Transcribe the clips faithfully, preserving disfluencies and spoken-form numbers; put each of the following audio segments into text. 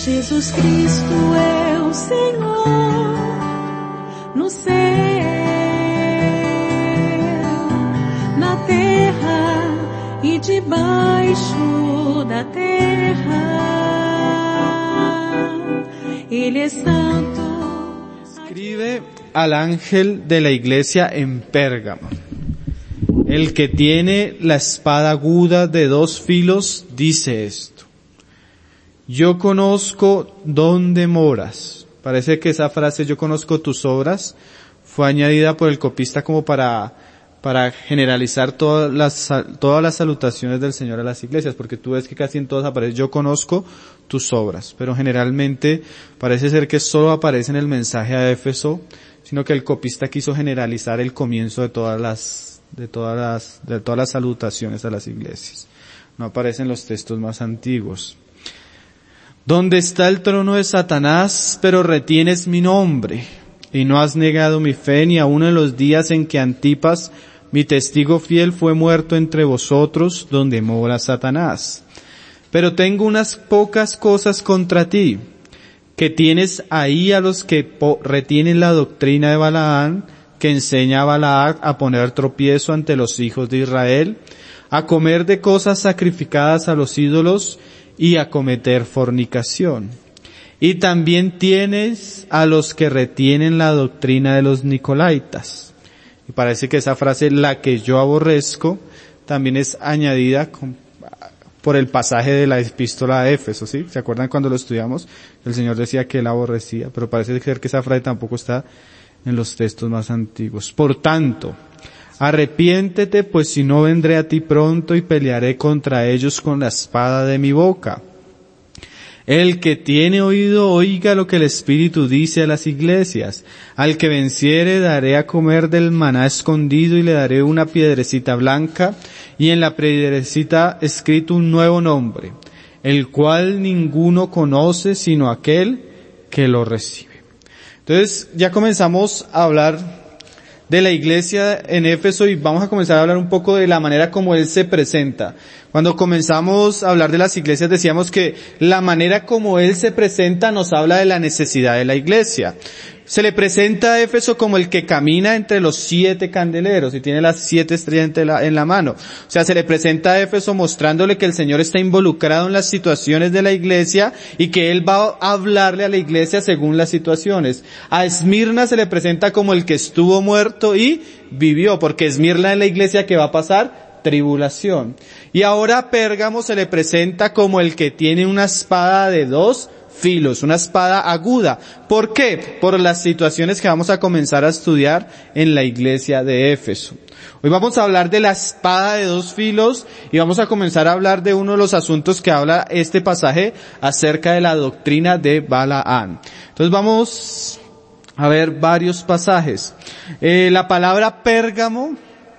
Jesus Cristo é o Senhor no céu, na terra e debaixo da terra. Ele é santo. Escribe al ángel de la iglesia en Pérgamo: el que tiene la espada aguda de dos filos dice esto: yo conozco dónde moras. Parece que esa frase, yo conozco tus obras, fue añadida por el copista como para, para generalizar todas las, todas las salutaciones del Señor a las iglesias, porque tú ves que casi en todas aparece, yo conozco tus obras, pero generalmente parece ser que solo aparece en el mensaje a Éfeso, sino que el copista quiso generalizar el comienzo de todas las, de todas las, de todas las salutaciones a las iglesias. No aparecen los textos más antiguos. Donde está el trono de Satanás, pero retienes mi nombre, y no has negado mi fe ni aun en los días en que Antipas, mi testigo fiel, fue muerto entre vosotros, donde mora Satanás. Pero tengo unas pocas cosas contra ti, que tienes ahí a los que po- retienen la doctrina de Balaán, que enseña a Balac a poner tropiezo ante los hijos de Israel, a comer de cosas sacrificadas a los ídolos, y a cometer fornicación. Y también tienes a los que retienen la doctrina de los nicolaitas. Y parece que esa frase, la que yo aborrezco, también es añadida con, por el pasaje de la epístola a Éfeso, ¿sí? ¿Se acuerdan cuando lo estudiamos? El Señor decía que él aborrecía, pero parece ser que esa frase tampoco está en los textos más antiguos. Por tanto, arrepiéntete, pues si no vendré a ti pronto y pelearé contra ellos con la espada de mi boca. El que tiene oído, oiga lo que el Espíritu dice a las iglesias. Al que venciere daré a comer del maná escondido y le daré una piedrecita blanca y en la piedrecita escrito un nuevo nombre, el cual ninguno conoce sino aquel que lo recibe. Entonces ya comenzamos a hablar de la iglesia en Éfeso y vamos a comenzar a hablar un poco de la manera como él se presenta. Cuando comenzamos a hablar de las iglesias decíamos que la manera como él se presenta nos habla de la necesidad de la iglesia. Se le presenta a Éfeso como el que camina entre los siete candeleros y tiene las siete estrellas en la, en la mano. O sea, se le presenta a Éfeso mostrándole que el Señor está involucrado en las situaciones de la iglesia y que Él va a hablarle a la iglesia según las situaciones. A Esmirna se le presenta como el que estuvo muerto y vivió, porque Esmirna es la iglesia que va a pasar tribulación. Y ahora a Pérgamo se le presenta como el que tiene una espada de dos filos, una espada aguda. ¿Por qué? Por las situaciones que vamos a comenzar a estudiar en la iglesia de Éfeso. Hoy vamos a hablar de la espada de dos filos y vamos a comenzar a hablar de uno de los asuntos que habla este pasaje acerca de la doctrina de Balaán. Entonces vamos a ver varios pasajes. Eh, la palabra Pérgamo,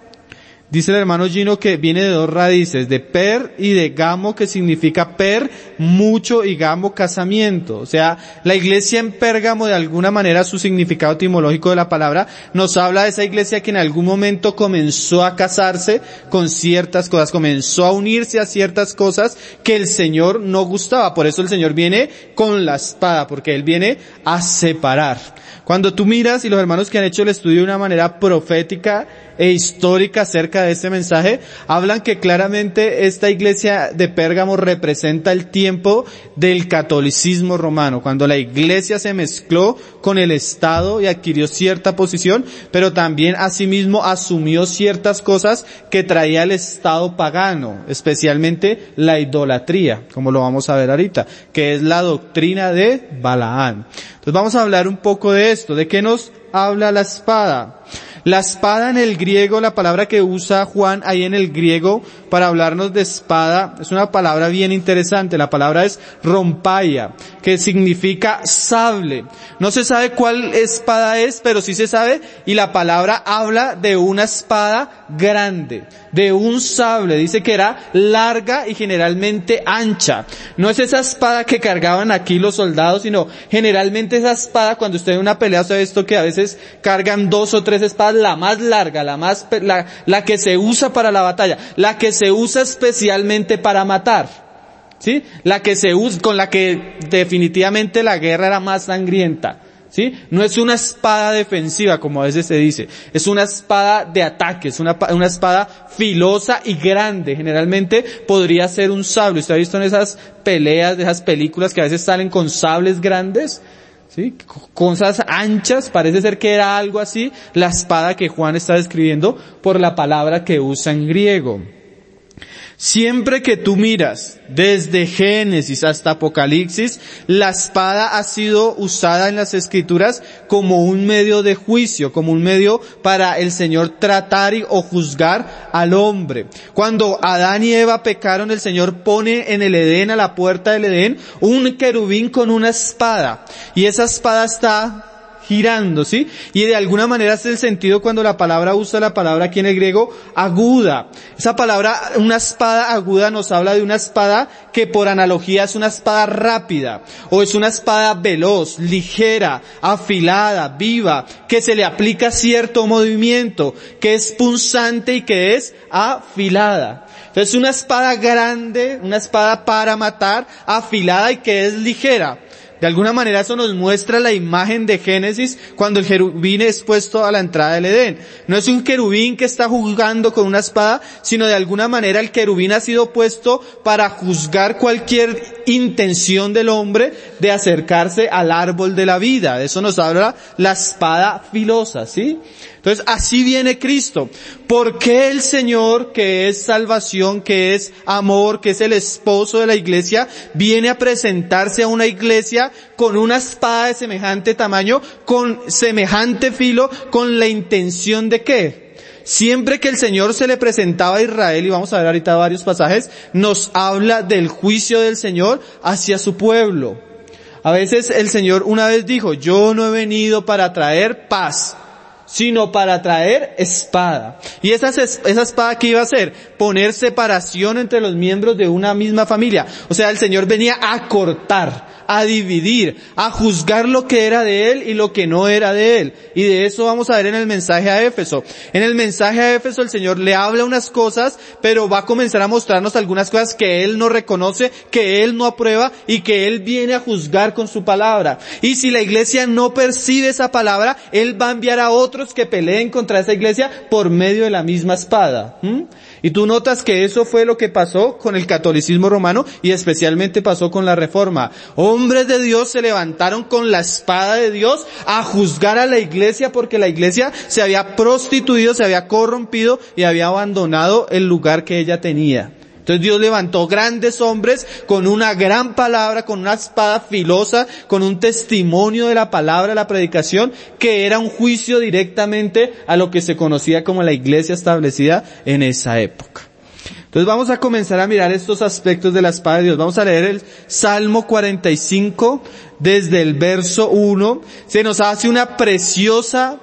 dice el hermano Gino que viene de dos raíces, de per y de gamo, que significa per, mucho, y gamo, casamiento. O sea, la iglesia en Pérgamo, de alguna manera, su significado etimológico de la palabra, nos habla de esa iglesia que en algún momento comenzó a casarse con ciertas cosas, comenzó a unirse a ciertas cosas que el Señor no gustaba. Por eso el Señor viene con la espada, porque Él viene a separar. Cuando tú miras, y los hermanos que han hecho el estudio de una manera profética e histórica acerca de este mensaje, hablan que claramente esta iglesia de Pérgamo representa el tiempo del catolicismo romano, cuando la iglesia se mezcló con el Estado y adquirió cierta posición, pero también asimismo asumió ciertas cosas que traía el Estado pagano, especialmente la idolatría, como lo vamos a ver ahorita, que es la doctrina de Balaán. Entonces vamos a hablar un poco de esto, de qué nos habla la espada. La espada en el griego, la palabra que usa Juan ahí en el griego para hablarnos de espada, es una palabra bien interesante. La palabra es rompaya, que significa sable. No se sabe cuál espada es, pero sí se sabe, y la palabra habla de una espada grande, de un sable. Dice que era larga y generalmente ancha. No es esa espada que cargaban aquí los soldados, sino generalmente esa espada, cuando usted ve una pelea, sabe esto que a veces cargan dos o tres espadas, la más larga, la más, la, la que se usa para la batalla, la que se usa especialmente para matar. ¿sí? La que se usa, con la que definitivamente la guerra era más sangrienta, ¿sí? No es una espada defensiva, como a veces se dice. Es una espada de ataque, es una, una espada filosa y grande. Generalmente podría ser un sable. ¿Usted ha visto en esas peleas, de esas películas que a veces salen con sables grandes? ¿Sí? Cosas anchas, parece ser que era algo así, la espada que Juan está describiendo por la palabra que usa en griego. Siempre que tú miras desde Génesis hasta Apocalipsis, la espada ha sido usada en las Escrituras como un medio de juicio, como un medio para el Señor tratar y, o juzgar al hombre. Cuando Adán y Eva pecaron, el Señor pone en el Edén, a la puerta del Edén, un querubín con una espada. Y esa espada está girando, ¿sí? Y de alguna manera es el sentido cuando la palabra usa la palabra aquí en el griego, aguda. Esa palabra, una espada aguda, nos habla de una espada que por analogía es una espada rápida, o es una espada veloz, ligera, afilada, viva, que se le aplica cierto movimiento, que es punzante y que es afilada. Entonces una espada grande, una espada para matar, afilada y que es ligera. De alguna manera eso nos muestra la imagen de Génesis cuando el querubín es puesto a la entrada del Edén. No es un querubín que está juzgando con una espada, sino de alguna manera el querubín ha sido puesto para juzgar cualquier intención del hombre de acercarse al árbol de la vida. De eso nos habla la espada filosa, ¿sí? Entonces así viene Cristo. ¿Por qué el Señor, que es salvación, que es amor, que es el esposo de la iglesia, viene a presentarse a una iglesia con una espada de semejante tamaño, con semejante filo, con la intención de qué? Siempre que el Señor se le presentaba a Israel, y vamos a ver ahorita varios pasajes, nos habla del juicio del Señor hacia su pueblo. A veces el Señor una vez dijo, yo no he venido para traer paz, sino para traer espada. ¿Y esa, esa espada qué iba a hacer? Poner separación entre los miembros de una misma familia. O sea, el Señor venía a cortar, a dividir, a juzgar lo que era de Él y lo que no era de Él. Y de eso vamos a ver en el mensaje a Éfeso. En el mensaje a Éfeso el Señor le habla unas cosas, pero va a comenzar a mostrarnos algunas cosas que Él no reconoce, que Él no aprueba y que Él viene a juzgar con su palabra. Y si la iglesia no percibe esa palabra, Él va a enviar a otros que peleen contra esa iglesia por medio de la misma espada. ¿Mm? Y tú notas que eso fue lo que pasó con el catolicismo romano y especialmente pasó con la Reforma. Hombres de Dios se levantaron con la espada de Dios a juzgar a la iglesia porque la iglesia se había prostituido, se había corrompido y había abandonado el lugar que ella tenía. Entonces Dios levantó grandes hombres con una gran palabra, con una espada filosa, con un testimonio de la palabra, la predicación, que era un juicio directamente a lo que se conocía como la iglesia establecida en esa época. Entonces vamos a comenzar a mirar estos aspectos de la espada de Dios. Vamos a leer el Salmo cuarenta y cinco desde el verso uno. Se nos hace una preciosa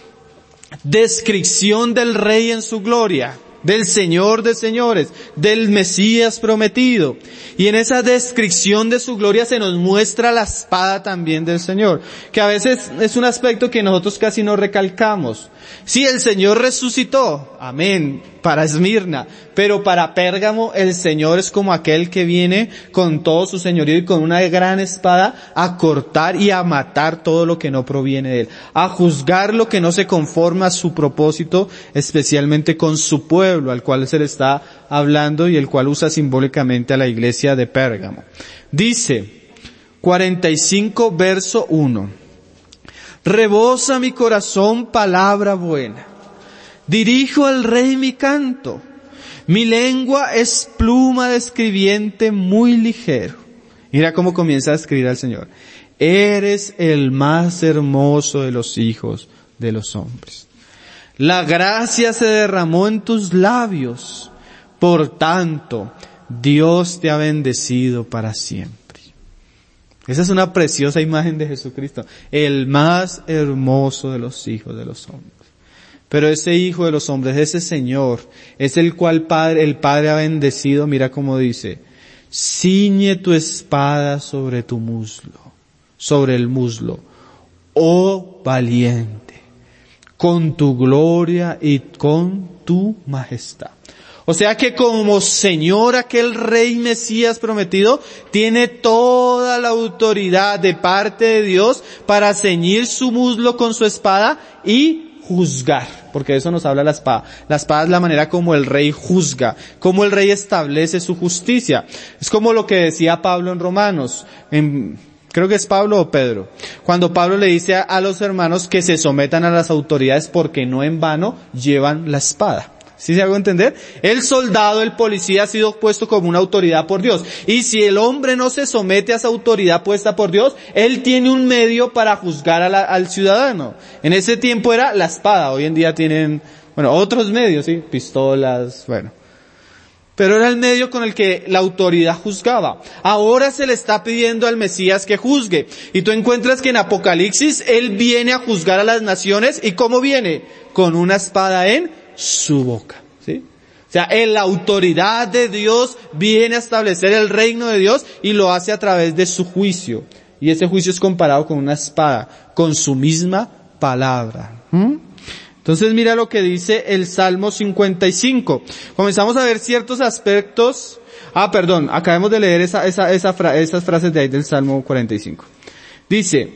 descripción del Rey en su gloria, del Señor de señores, del Mesías prometido. Y en esa descripción de su gloria se nos muestra la espada también del Señor, que a veces es un aspecto que nosotros casi no recalcamos. Sí, el Señor resucitó, amén, para Esmirna, pero para Pérgamo el Señor es como aquel que viene con todo su señorío y con una gran espada a cortar y a matar todo lo que no proviene de Él, a juzgar lo que no se conforma a su propósito, especialmente con su pueblo, al cual se le está hablando y el cual usa simbólicamente a la iglesia de Pérgamo. Dice, cuarenta y cinco verso uno. Rebosa mi corazón palabra buena. Dirijo al Rey mi canto. Mi lengua es pluma de escribiente muy ligero. Mira cómo comienza a escribir al Señor. Eres el más hermoso de los hijos de los hombres. La gracia se derramó en tus labios. Por tanto, Dios te ha bendecido para siempre. Esa es una preciosa imagen de Jesucristo, el más hermoso de los hijos de los hombres. Pero ese hijo de los hombres, ese Señor, es el cual Padre, el Padre ha bendecido. Mira cómo dice, ciñe tu espada sobre tu muslo, sobre el muslo, oh valiente, con tu gloria y con tu majestad. O sea que como Señor, aquel Rey Mesías prometido, tiene toda la autoridad de parte de Dios para ceñir su muslo con su espada y juzgar. Porque de eso nos habla la espada. La espada es la manera como el Rey juzga, como el Rey establece su justicia. Es como lo que decía Pablo en Romanos, en, creo que es Pablo o Pedro, cuando Pablo le dice a, a los hermanos que se sometan a las autoridades porque no en vano llevan la espada. ¿Sí se hago entender? El soldado, el policía ha sido puesto como una autoridad por Dios. Y si el hombre no se somete a esa autoridad puesta por Dios, él tiene un medio para juzgar a la, al ciudadano. En ese tiempo era la espada. Hoy en día tienen, bueno, otros medios, ¿sí? Pistolas, bueno. Pero era el medio con el que la autoridad juzgaba. Ahora se le está pidiendo al Mesías que juzgue. Y tú encuentras que en Apocalipsis, él viene a juzgar a las naciones. ¿Y cómo viene? Con una espada en su boca, ¿sí? O sea, en la autoridad de Dios viene a establecer el reino de Dios y lo hace a través de su juicio. Y ese juicio es comparado con una espada, con su misma palabra. ¿Mm? Entonces mira lo que dice el Salmo cincuenta y cinco. Comenzamos a ver ciertos aspectos. Ah, perdón, acabamos de leer esa, esa, esa fra, esas frases de ahí del Salmo cuarenta y cinco. Dice,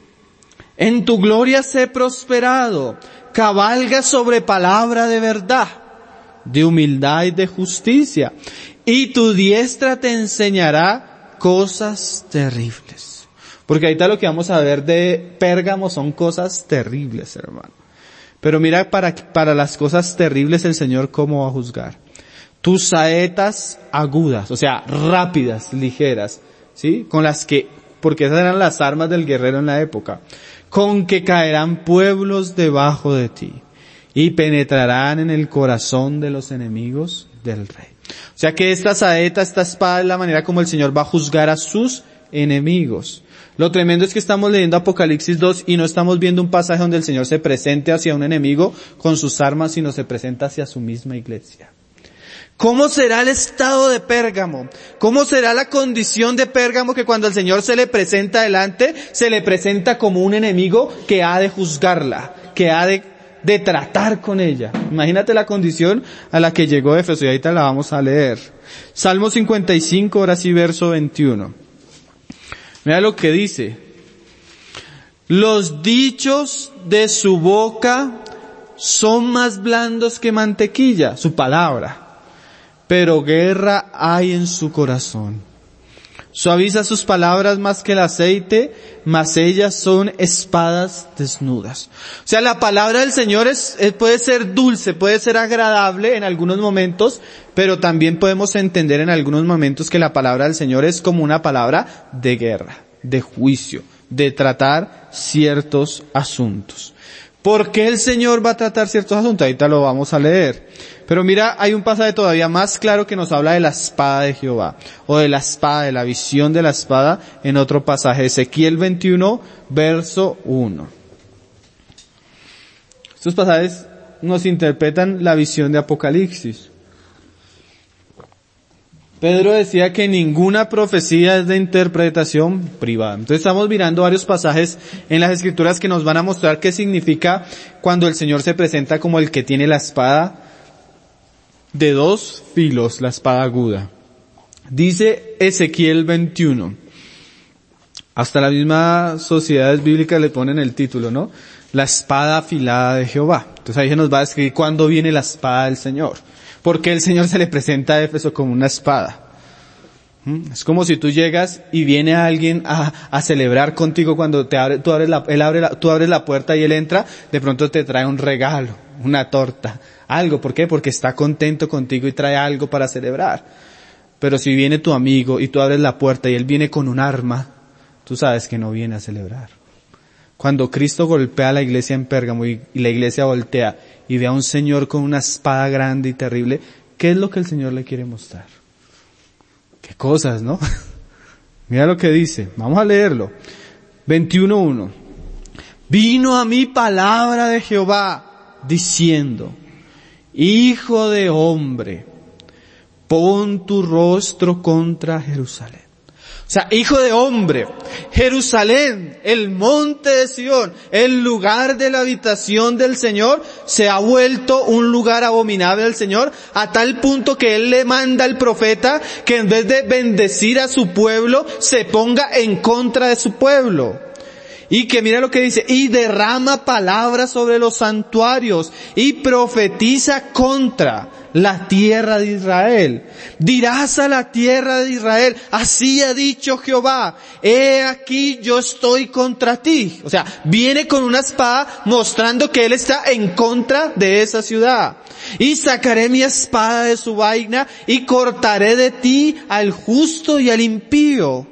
en tu gloria sé prosperado, cabalga sobre palabra de verdad, de humildad y de justicia, y tu diestra te enseñará cosas terribles. Porque ahorita lo que vamos a ver de Pérgamo son cosas terribles, hermano. Pero mira para, para las cosas terribles el Señor cómo va a juzgar. Tus saetas agudas, o sea, rápidas, ligeras, ¿sí? Con las que, porque esas eran las armas del guerrero en la época, con que caerán pueblos debajo de ti y penetrarán en el corazón de los enemigos del rey. O sea que esta saeta, esta espada es la manera como el Señor va a juzgar a sus enemigos. Lo tremendo es que estamos leyendo Apocalipsis dos y no estamos viendo un pasaje donde el Señor se presente hacia un enemigo con sus armas, sino se presenta hacia su misma iglesia. ¿Cómo será el estado de Pérgamo? ¿Cómo será la condición de Pérgamo que cuando el Señor se le presenta delante, se le presenta como un enemigo que ha de juzgarla, que ha de, de tratar con ella? Imagínate la condición a la que llegó Éfeso y ahorita la vamos a leer. Salmo cincuenta y cinco, ahora sí verso veintiuno. Mira lo que dice. Los dichos de su boca son más blandos que mantequilla, su palabra. Pero guerra hay en su corazón. Suaviza sus palabras más que el aceite, mas ellas son espadas desnudas. O sea, la palabra del Señor es, es, puede ser dulce, puede ser agradable en algunos momentos, pero también podemos entender en algunos momentos que la palabra del Señor es como una palabra de guerra, de juicio, de tratar ciertos asuntos. ¿Por qué el Señor va a tratar ciertos asuntos? Ahorita lo vamos a leer. Pero mira, hay un pasaje todavía más claro que nos habla de la espada de Jehová, o de la espada, de la visión de la espada, en otro pasaje, Ezequiel veintiuno, verso uno. Estos pasajes nos interpretan la visión de Apocalipsis. Pedro decía que ninguna profecía es de interpretación privada. Entonces estamos mirando varios pasajes en las Escrituras que nos van a mostrar qué significa cuando el Señor se presenta como el que tiene la espada de dos filos, la espada aguda. Dice Ezequiel veintiuno. Hasta las mismas sociedades bíblicas le ponen el título, ¿no? La espada afilada de Jehová. Entonces ahí se nos va a describir cuándo viene la espada del Señor. Porque el Señor se le presenta a Éfeso como una espada. ¿Mm? Es como si tú llegas y viene alguien a, a celebrar contigo cuando te abre, tú abres la, él abre la, tú abres la puerta y él entra, de pronto te trae un regalo, una torta, algo. ¿Por qué? Porque está contento contigo y trae algo para celebrar. Pero si viene tu amigo y tú abres la puerta y él viene con un arma, tú sabes que no viene a celebrar. Cuando Cristo golpea a la iglesia en Pérgamo y, y la iglesia voltea y ve a un Señor con una espada grande y terrible, ¿qué es lo que el Señor le quiere mostrar? Qué cosas, ¿no? Mira lo que dice, vamos a leerlo. veintiuno uno. Vino a mí palabra de Jehová diciendo, Hijo de hombre, pon tu rostro contra Jerusalén. O O sea, hijo de hombre, Jerusalén, el monte de Sión, el lugar de la habitación del Señor, se ha vuelto un lugar abominable al Señor, a tal punto que Él le manda al profeta que en vez de bendecir a su pueblo, se ponga en contra de su pueblo. Y que mira lo que dice, y derrama palabras sobre los santuarios, y profetiza contra la tierra de Israel. Dirás a la tierra de Israel, así ha dicho Jehová, he aquí yo estoy contra ti. O sea, viene con una espada mostrando que Él está en contra de esa ciudad. Y sacaré mi espada de su vaina, y cortaré de ti al justo y al impío.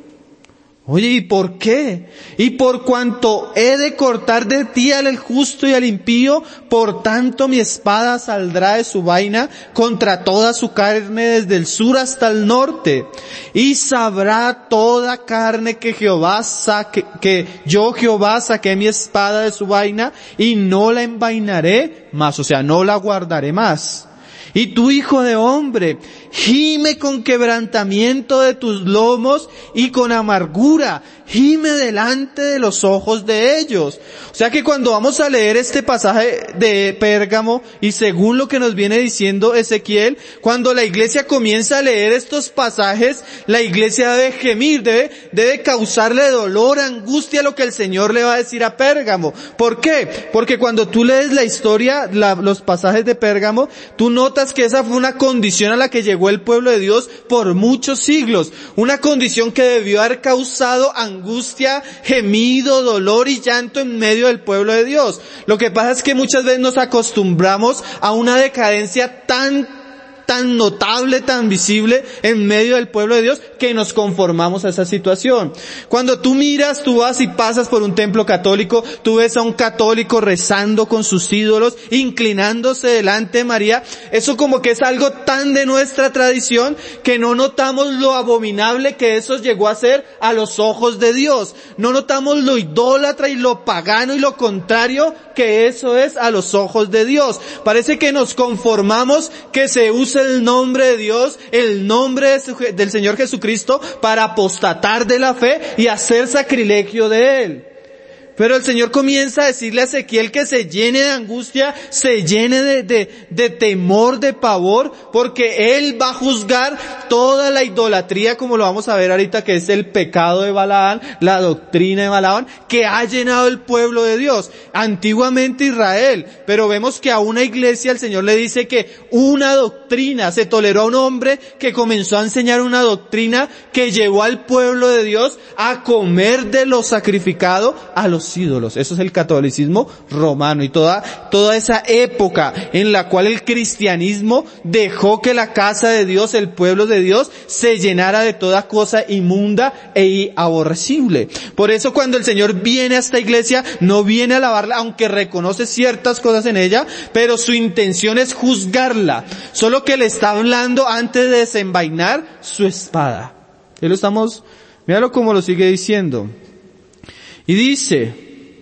Oye, ¿y por qué? Y por cuanto he de cortar de ti al justo y al impío, por tanto mi espada saldrá de su vaina contra toda su carne desde el sur hasta el norte. Y sabrá toda carne que Jehová saque, que yo Jehová saqué mi espada de su vaina y no la envainaré más, o sea, no la guardaré más. Y tú, hijo de hombre, gime con quebrantamiento de tus lomos y con amargura, gime delante de los ojos de ellos. O sea que cuando vamos a leer este pasaje de Pérgamo, y según lo que nos viene diciendo Ezequiel, cuando la iglesia comienza a leer estos pasajes, la iglesia debe gemir, debe, debe causarle dolor, angustia lo que el Señor le va a decir a Pérgamo. ¿Por qué? Porque cuando tú lees la historia, la, los pasajes de Pérgamo, tú notas que esa fue una condición a la que llegó el pueblo de Dios por muchos siglos. Una condición que debió haber causado angustia, gemido, dolor y llanto en medio del pueblo de Dios. Lo que pasa es que muchas veces nos acostumbramos a una decadencia tan tan notable, tan visible en medio del pueblo de Dios, que nos conformamos a esa situación. Cuando tú miras, tú vas y pasas por un templo católico, tú ves a un católico rezando con sus ídolos, inclinándose delante de María, eso como que es algo tan de nuestra tradición que no notamos lo abominable que eso llegó a ser a los ojos de Dios. No notamos lo idólatra y lo pagano y lo contrario que eso es a los ojos de Dios. Parece que nos conformamos que se use el nombre de Dios, el nombre de, del Señor Jesucristo para apostatar de la fe y hacer sacrilegio de Él. Pero el Señor comienza a decirle a Ezequiel que se llene de angustia, se llene de, de, de temor, de pavor, porque Él va a juzgar toda la idolatría, como lo vamos a ver ahorita, que es el pecado de Balaán, la doctrina de Balaán, que ha llenado el pueblo de Dios. Antiguamente Israel, pero vemos que a una iglesia el Señor le dice que una doctrina, se toleró a un hombre que comenzó a enseñar una doctrina que llevó al pueblo de Dios a comer de lo sacrificado a los ídolos. Eso es el catolicismo romano y toda, toda esa época en la cual el cristianismo dejó que la casa de Dios, el pueblo de Dios, se llenara de toda cosa inmunda e aborrecible. Por eso cuando el Señor viene a esta iglesia, no viene a alabarla, aunque reconoce ciertas cosas en ella, pero su intención es juzgarla. Solo que le está hablando antes de desenvainar su espada. Y lo estamos, míralo como lo sigue diciendo. Y dice,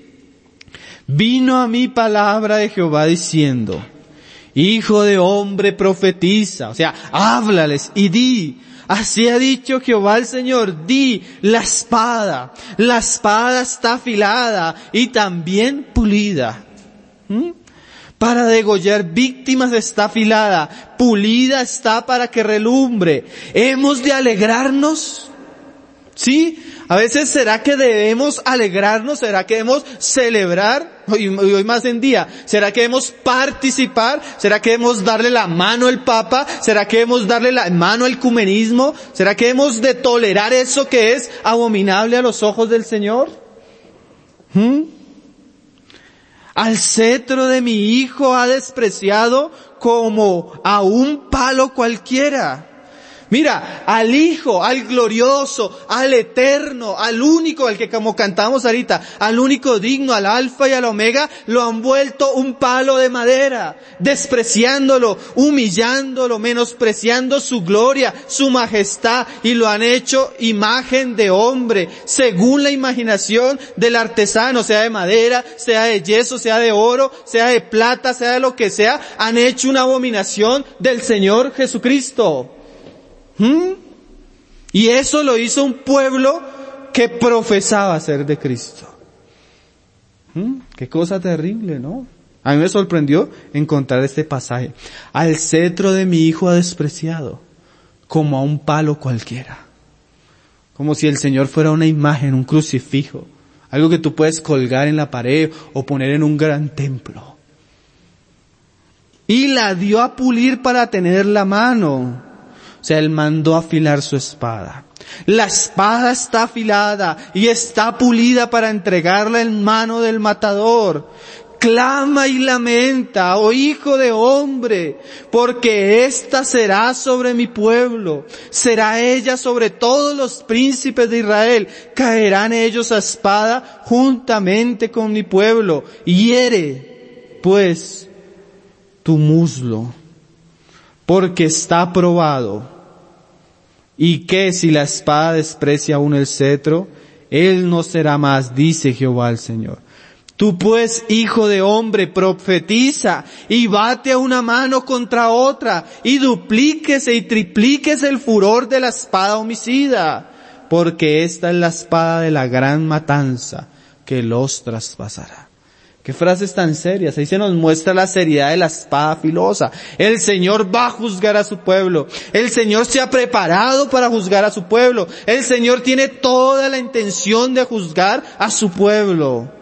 vino a mí palabra de Jehová diciendo, hijo de hombre, profetiza, o sea, háblales y di, así ha dicho Jehová el Señor, di, la espada, la espada está afilada y también pulida. ¿Mm? Para degollar víctimas está afilada, pulida está para que relumbre. ¿Hemos de alegrarnos? ¿Sí? A veces, ¿será que debemos alegrarnos? ¿Será que debemos celebrar? Y hoy más en día, ¿será que debemos participar? ¿Será que debemos darle la mano al Papa? ¿Será que debemos darle la mano al ecumenismo? ¿Será que debemos de tolerar eso que es abominable a los ojos del Señor? ¿Mm? Al cetro de mi hijo ha despreciado como a un palo cualquiera. Mira, al Hijo, al glorioso, al eterno, al único, al que como cantamos ahorita, al único digno, al alfa y al omega, lo han vuelto un palo de madera, despreciándolo, humillándolo, menospreciando su gloria, su majestad, y lo han hecho imagen de hombre, según la imaginación del artesano, sea de madera, sea de yeso, sea de oro, sea de plata, sea de lo que sea, han hecho una abominación del Señor Jesucristo. ¿Mm? Y eso lo hizo un pueblo que profesaba ser de Cristo. ¿Mm? Qué cosa terrible, ¿no? A mí me sorprendió encontrar este pasaje. Al cetro de mi hijo ha despreciado, como a un palo cualquiera. Como si el Señor fuera una imagen, un crucifijo. Algo que tú puedes colgar en la pared o poner en un gran templo. Y la dio a pulir para tener la mano. O sea, él mandó afilar su espada. La espada está afilada y está pulida para entregarla en mano del matador. Clama y lamenta, oh hijo de hombre, porque ésta será sobre mi pueblo, será ella sobre todos los príncipes de Israel, caerán ellos a espada juntamente con mi pueblo. Hiere, pues, tu muslo, porque está probado. Y que si la espada desprecia aún el cetro, él no será más, dice Jehová el Señor. Tú pues, hijo de hombre, profetiza y bate a una mano contra otra y duplíquese y triplíquese el furor de la espada homicida, porque esta es la espada de la gran matanza que los traspasará. Qué frases tan serias. Ahí se nos muestra la seriedad de la espada filosa. El Señor va a juzgar a su pueblo. El Señor se ha preparado para juzgar a su pueblo. El Señor tiene toda la intención de juzgar a su pueblo,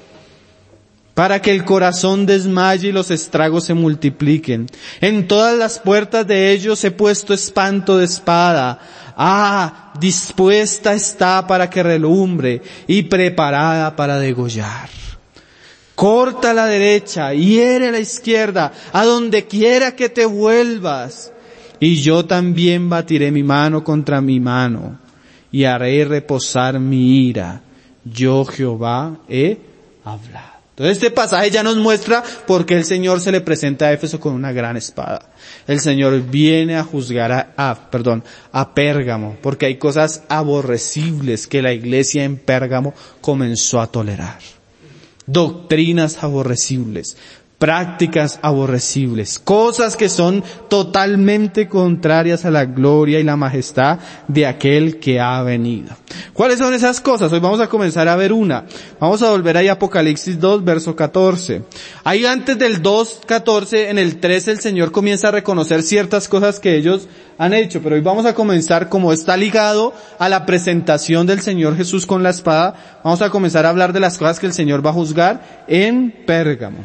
para que el corazón desmaye y los estragos se multipliquen. En todas las puertas de ellos he puesto espanto de espada. Ah, dispuesta está para que relumbre y preparada para degollar. Corta a la derecha, hiere a la izquierda, a donde quiera que te vuelvas. Y yo también batiré mi mano contra mi mano, y haré reposar mi ira. Yo Jehová he hablado. Entonces este pasaje ya nos muestra por qué el Señor se le presenta a Éfeso con una gran espada. El Señor viene a juzgar a, a, perdón, a Pérgamo, porque hay cosas aborrecibles que la iglesia en Pérgamo comenzó a tolerar. Doctrinas aborrecibles, prácticas aborrecibles, cosas que son totalmente contrarias a la gloria y la majestad de aquel que ha venido. ¿Cuáles son esas cosas? Hoy vamos a comenzar a ver una. Vamos a volver ahí a Apocalipsis dos, verso catorce. Ahí antes del dos, catorce, en el trece el Señor comienza a reconocer ciertas cosas que ellos han hecho, pero hoy vamos a comenzar, como está ligado a la presentación del Señor Jesús con la espada, vamos a comenzar a hablar de las cosas que el Señor va a juzgar en Pérgamo.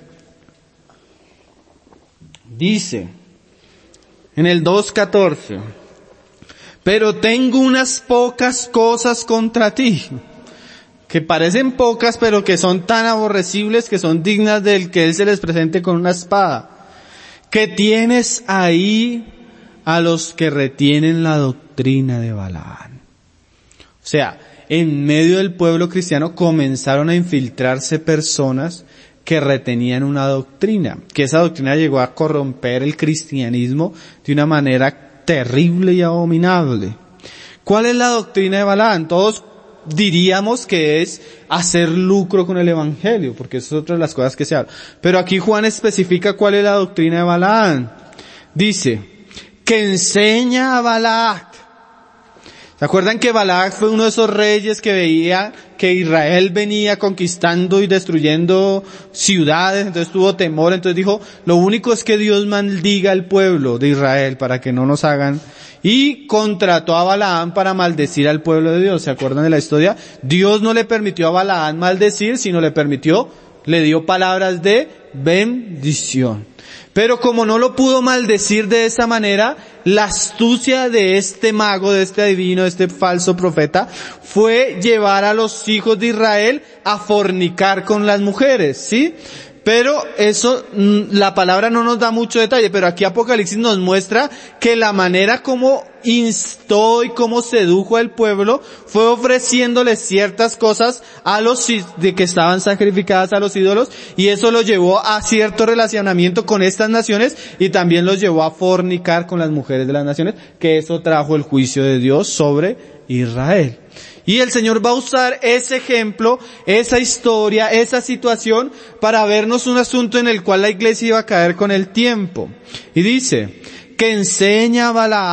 Dice, en el dos catorce, pero tengo unas pocas cosas contra ti, que parecen pocas, pero que son tan aborrecibles que son dignas del que Él se les presente con una espada, que tienes ahí a los que retienen la doctrina de Balaán. O sea, en medio del pueblo cristiano comenzaron a infiltrarse personas que retenían una doctrina, que esa doctrina llegó a corromper el cristianismo de una manera terrible y abominable. ¿Cuál es la doctrina de Balaán? Todos diríamos que es hacer lucro con el evangelio, porque eso es otra de las cosas que se habla. Pero aquí Juan especifica cuál es la doctrina de Balaán. Dice que enseña a Balac. ¿Se acuerdan que Balac fue uno de esos reyes que veía que Israel venía conquistando y destruyendo ciudades? Entonces tuvo temor, entonces dijo, lo único es que Dios maldiga al pueblo de Israel para que no nos hagan. Y contrató a Balaán para maldecir al pueblo de Dios. ¿Se acuerdan de la historia? Dios no le permitió a Balaán maldecir, sino le permitió, le dio palabras de bendición. Pero como no lo pudo maldecir de esa manera, la astucia de este mago, de este adivino, de este falso profeta, fue llevar a los hijos de Israel a fornicar con las mujeres, ¿sí? Pero eso, la palabra no nos da mucho detalle, pero aquí Apocalipsis nos muestra que la manera como instó y cómo sedujo al pueblo fue ofreciéndoles ciertas cosas a los de que estaban sacrificadas a los ídolos, y eso los llevó a cierto relacionamiento con estas naciones y también los llevó a fornicar con las mujeres de las naciones, que eso trajo el juicio de Dios sobre Israel. Y el Señor va a usar ese ejemplo, esa historia, esa situación para vernos un asunto en el cual la iglesia iba a caer con el tiempo. Y dice, que enseña a Balac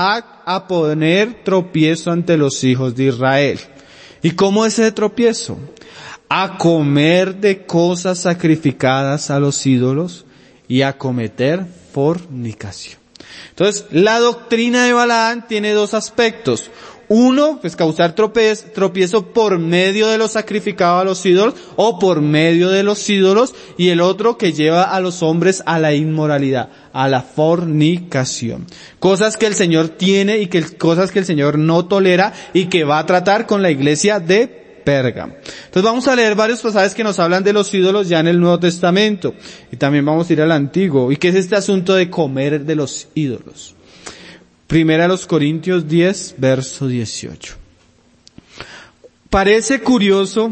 a poner tropiezo ante los hijos de Israel. ¿Y cómo es ese tropiezo? A comer de cosas sacrificadas a los ídolos y a cometer fornicación. Entonces, la doctrina de Balaam tiene dos aspectos. Uno, pues causar tropiezo, tropiezo por medio de lo sacrificado a los ídolos o por medio de los ídolos, y el otro que lleva a los hombres a la inmoralidad, a la fornicación. Cosas que el Señor tiene y que cosas que el Señor no tolera y que va a tratar con la iglesia de Pérgamo. Entonces vamos a leer varios pasajes que nos hablan de los ídolos ya en el Nuevo Testamento, y también vamos a ir al Antiguo. ¿Y qué es este asunto de comer de los ídolos? Primera a los Corintios diez, verso dieciocho. Parece curioso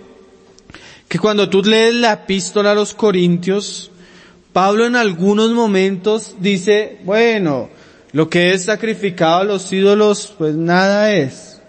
que cuando tú lees la epístola a los Corintios, Pablo en algunos momentos dice, bueno, lo que es sacrificado a los ídolos, pues nada es.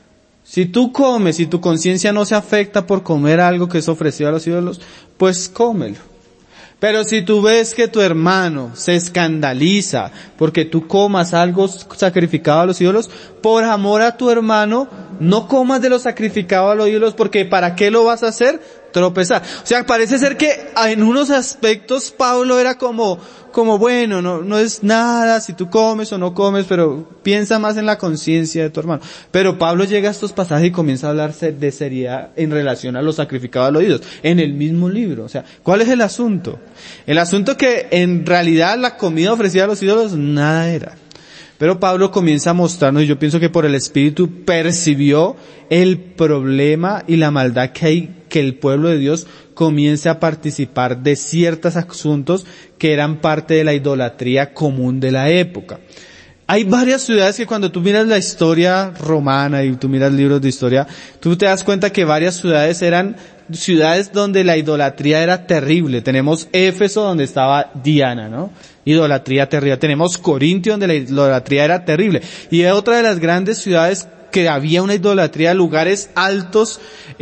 Si tú comes y tu conciencia no se afecta por comer algo que es ofrecido a los ídolos, pues cómelo. Pero si tú ves que tu hermano se escandaliza porque tú comas algo sacrificado a los ídolos, por amor a tu hermano, no comas de lo sacrificado a los ídolos, porque ¿para qué lo vas a hacer? Tropezar. O sea, parece ser que en unos aspectos Pablo era como, como bueno, no, no es nada si tú comes o no comes, pero piensa más en la conciencia de tu hermano. Pero Pablo llega a estos pasajes y comienza a hablar de seriedad en relación a lo sacrificado a los ídolos, en el mismo libro. O sea, ¿cuál es el asunto? El asunto que en realidad la comida ofrecida a los ídolos nada era. Pero Pablo comienza a mostrarnos, y yo pienso que por el Espíritu percibió el problema y la maldad que hay, que el pueblo de Dios comience a participar de ciertos asuntos que eran parte de la idolatría común de la época. Hay varias ciudades que cuando tú miras la historia romana y tú miras libros de historia, tú te das cuenta que varias ciudades eran ciudades donde la idolatría era terrible. Tenemos Éfeso, donde estaba Diana, ¿no? Idolatría terrible. Tenemos Corintio, donde la idolatría era terrible. Y otra de las grandes ciudades que había una idolatría, lugares altos,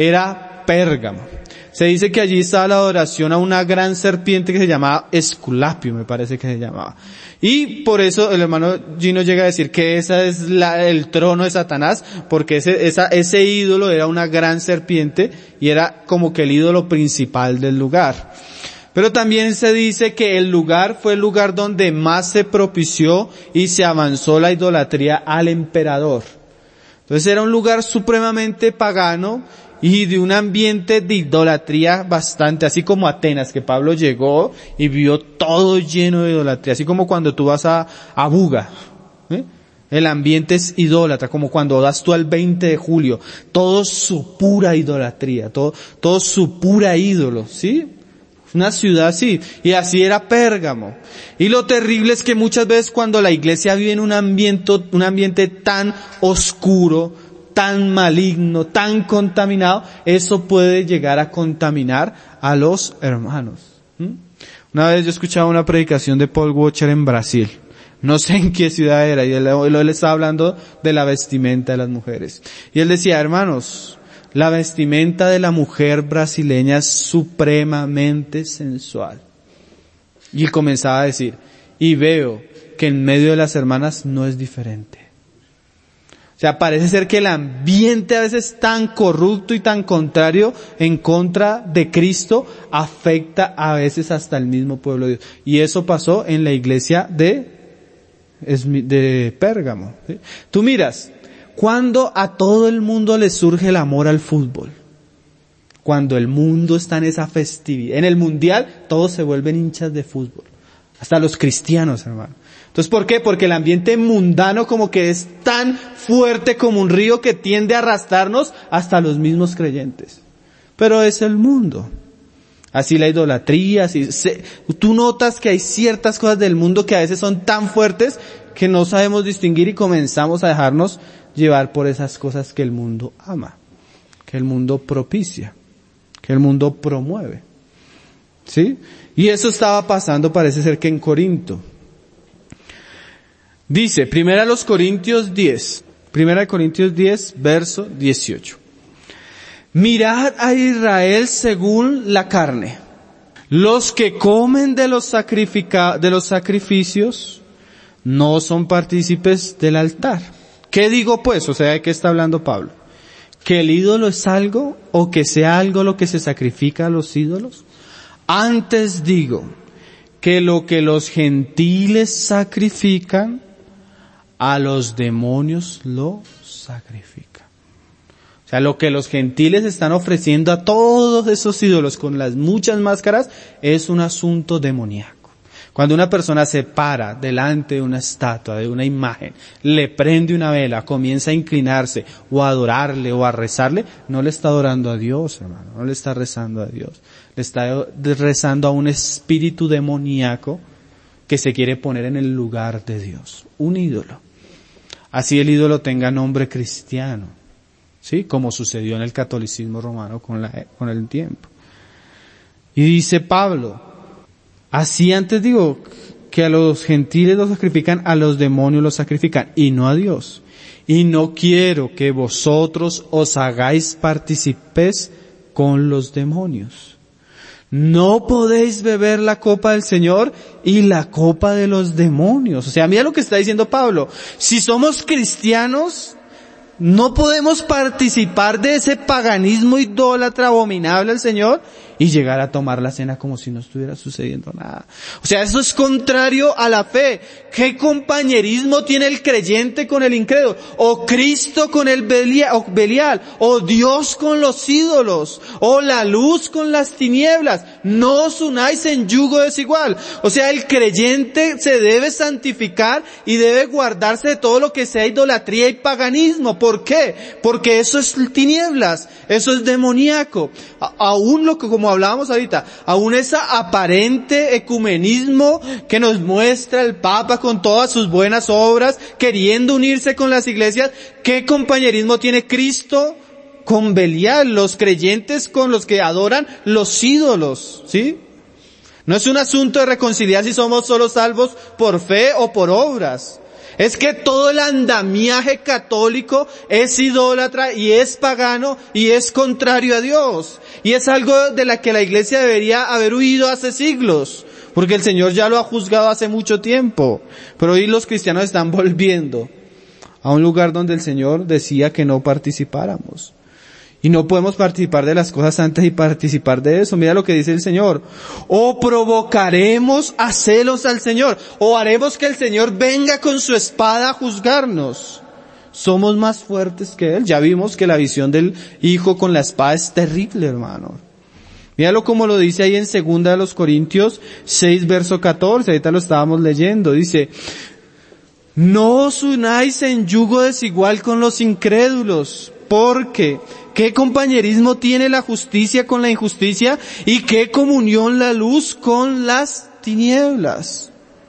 era Pérgamo. Se dice que allí estaba la adoración a una gran serpiente que se llamaba Esculapio, me parece que se llamaba. Y por eso el hermano Gino llega a decir que ese es la, el trono de Satanás, porque ese, esa, ese ídolo era una gran serpiente y era como que el ídolo principal del lugar. Pero también se dice que el lugar fue el lugar donde más se propició y se avanzó la idolatría al emperador. Entonces era un lugar supremamente pagano y de un ambiente de idolatría bastante, así como Atenas, que Pablo llegó y vio todo lleno de idolatría, así como cuando tú vas a, a Buga, ¿eh? El ambiente es idólatra, como cuando das tú al veinte de julio, todo su pura idolatría, todo, todo su pura ídolo, ¿sí? Una ciudad así, y así era Pérgamo. Y lo terrible es que muchas veces cuando la iglesia vive en un ambiente, un ambiente tan oscuro, tan maligno, tan contaminado, eso puede llegar a contaminar a los hermanos. ¿Mm? Una vez yo escuchaba una predicación de Paul Washer en Brasil, no sé en qué ciudad era, y él, él estaba hablando de la vestimenta de las mujeres. Y él decía, hermanos, la vestimenta de la mujer brasileña es supremamente sensual. Y él comenzaba a decir, y veo que en medio de las hermanas no es diferente. O sea, parece ser que el ambiente a veces tan corrupto y tan contrario en contra de Cristo afecta a veces hasta el mismo pueblo de Dios. Y eso pasó en la iglesia de, de Pérgamo. ¿Sí? Tú miras, cuando a todo el mundo le surge el amor al fútbol, cuando el mundo está en esa festividad, en el mundial todos se vuelven hinchas de fútbol, hasta los cristianos, hermano. Entonces, ¿por qué? Porque el ambiente mundano como que es tan fuerte como un río que tiende a arrastrarnos hasta los mismos creyentes. Pero es el mundo. Así la idolatría, así se, tú notas que hay ciertas cosas del mundo que a veces son tan fuertes que no sabemos distinguir y comenzamos a dejarnos llevar por esas cosas que el mundo ama, que el mundo propicia, que el mundo promueve. ¿Sí? Y eso estaba pasando, parece ser que en Corinto. Dice, primera los Corintios diez, primera de Corintios diez, verso dieciocho. Mirad a Israel según la carne. Los que comen de los sacrifica, de los sacrificios no son partícipes del altar. ¿Qué digo pues? O sea, ¿de qué está hablando Pablo? ¿Que el ídolo es algo o que sea algo lo que se sacrifica a los ídolos? Antes digo que lo que los gentiles sacrifican, a los demonios lo sacrifican. O sea, lo que los gentiles están ofreciendo a todos esos ídolos con las muchas máscaras es un asunto demoníaco. Cuando una persona se para delante de una estatua, de una imagen, le prende una vela, comienza a inclinarse o a adorarle o a rezarle, no le está adorando a Dios, hermano, no le está rezando a Dios. Le está rezando a un espíritu demoníaco que se quiere poner en el lugar de Dios, un ídolo. Así el ídolo tenga nombre cristiano, ¿sí? Como sucedió en el catolicismo romano con, la, con el tiempo. Y dice Pablo, así antes digo que a los gentiles los sacrifican, a los demonios los sacrifican, y no a Dios. Y no quiero que vosotros os hagáis partícipes con los demonios. No podéis beber la copa del Señor y la copa de los demonios. O sea, mira lo que está diciendo Pablo. Si somos cristianos, no podemos participar de ese paganismo idólatra abominable al Señor y llegar a tomar la cena como si no estuviera sucediendo nada. O sea, eso es contrario a la fe. ¿Qué compañerismo tiene el creyente con el incrédulo? O Cristo con el Belial, o Dios con los ídolos, o la luz con las tinieblas. No os unáis en yugo desigual. O sea, el creyente se debe santificar y debe guardarse de todo lo que sea idolatría y paganismo. ¿Por qué? Porque eso es tinieblas, eso es demoníaco. A- aún lo que, como hablábamos ahorita, aún ese aparente ecumenismo que nos muestra el Papa con todas sus buenas obras, queriendo unirse con las iglesias, ¿qué compañerismo tiene Cristo con Belial, los creyentes con los que adoran los ídolos? ¿Sí? No es un asunto de reconciliar si somos solo salvos por fe o por obras. Es que todo el andamiaje católico es idólatra y es pagano y es contrario a Dios. Y es algo de la que la iglesia debería haber huido hace siglos, porque el Señor ya lo ha juzgado hace mucho tiempo. Pero hoy los cristianos están volviendo a un lugar donde el Señor decía que no participáramos. Y no podemos participar de las cosas antes y participar de eso. Mira lo que dice el Señor. O provocaremos a celos al Señor, o haremos que el Señor venga con su espada a juzgarnos. Somos más fuertes que Él. Ya vimos que la visión del Hijo con la espada es terrible, hermano. Míralo como lo dice ahí en segunda de los Corintios seis, verso catorce. Ahorita lo estábamos leyendo. Dice, no os unáis en yugo desigual con los incrédulos, porque ¿qué compañerismo tiene la justicia con la injusticia? ¿Y qué comunión la luz con las tinieblas?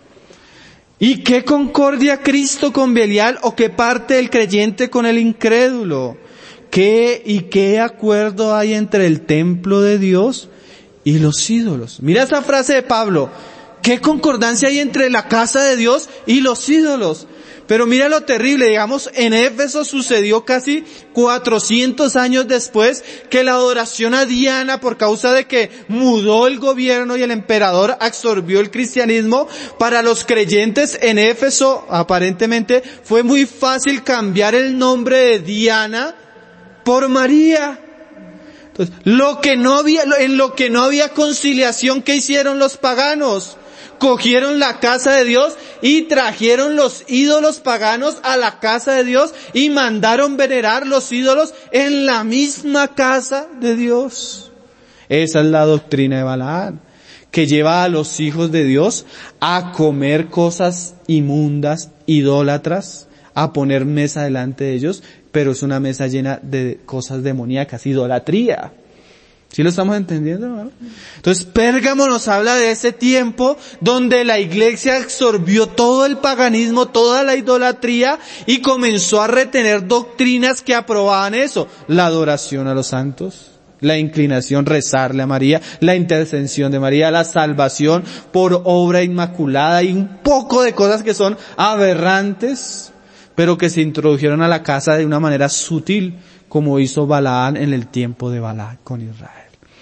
¿Y qué concordia Cristo con Belial? ¿O qué parte el creyente con el incrédulo? ¿Qué y qué acuerdo hay entre el templo de Dios y los ídolos? Mira esa frase de Pablo. ¿Qué concordancia hay entre la casa de Dios y los ídolos? Pero mira lo terrible, digamos, en Éfeso sucedió casi cuatrocientos años después que la adoración a Diana, por causa de que mudó el gobierno y el emperador absorbió el cristianismo, para los creyentes en Éfeso aparentemente fue muy fácil cambiar el nombre de Diana por María. Entonces, lo que no había, en lo que no había conciliación, ¿qué hicieron los paganos? Cogieron la casa de Dios y trajeron los ídolos paganos a la casa de Dios y mandaron venerar los ídolos en la misma casa de Dios. Esa es la doctrina de Balaam, que lleva a los hijos de Dios a comer cosas inmundas, idólatras, a poner mesa delante de ellos, pero es una mesa llena de cosas demoníacas, idolatría. ¿Sí lo estamos entendiendo, hermano? Entonces, Pérgamo nos habla de ese tiempo donde la iglesia absorbió todo el paganismo, toda la idolatría y comenzó a retener doctrinas que aprobaban eso. La adoración a los santos, la inclinación, rezarle a María, la intercesión de María, la salvación por obra inmaculada y un poco de cosas que son aberrantes, pero que se introdujeron a la casa de una manera sutil, como hizo Balaam en el tiempo de Balac con Israel.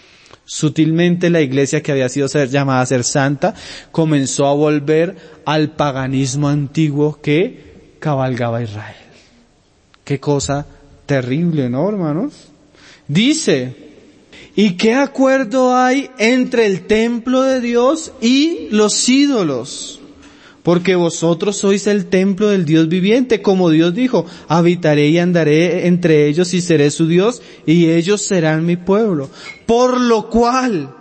Sutilmente la iglesia, que había sido ser, llamada a ser santa, comenzó a volver al paganismo antiguo que cabalgaba Israel. Qué cosa terrible, ¿no, hermanos? Dice, ¿y qué acuerdo hay entre el templo de Dios y los ídolos? Porque vosotros sois el templo del Dios viviente, como Dios dijo, habitaré y andaré entre ellos y seré su Dios, y ellos serán mi pueblo. Por lo cual,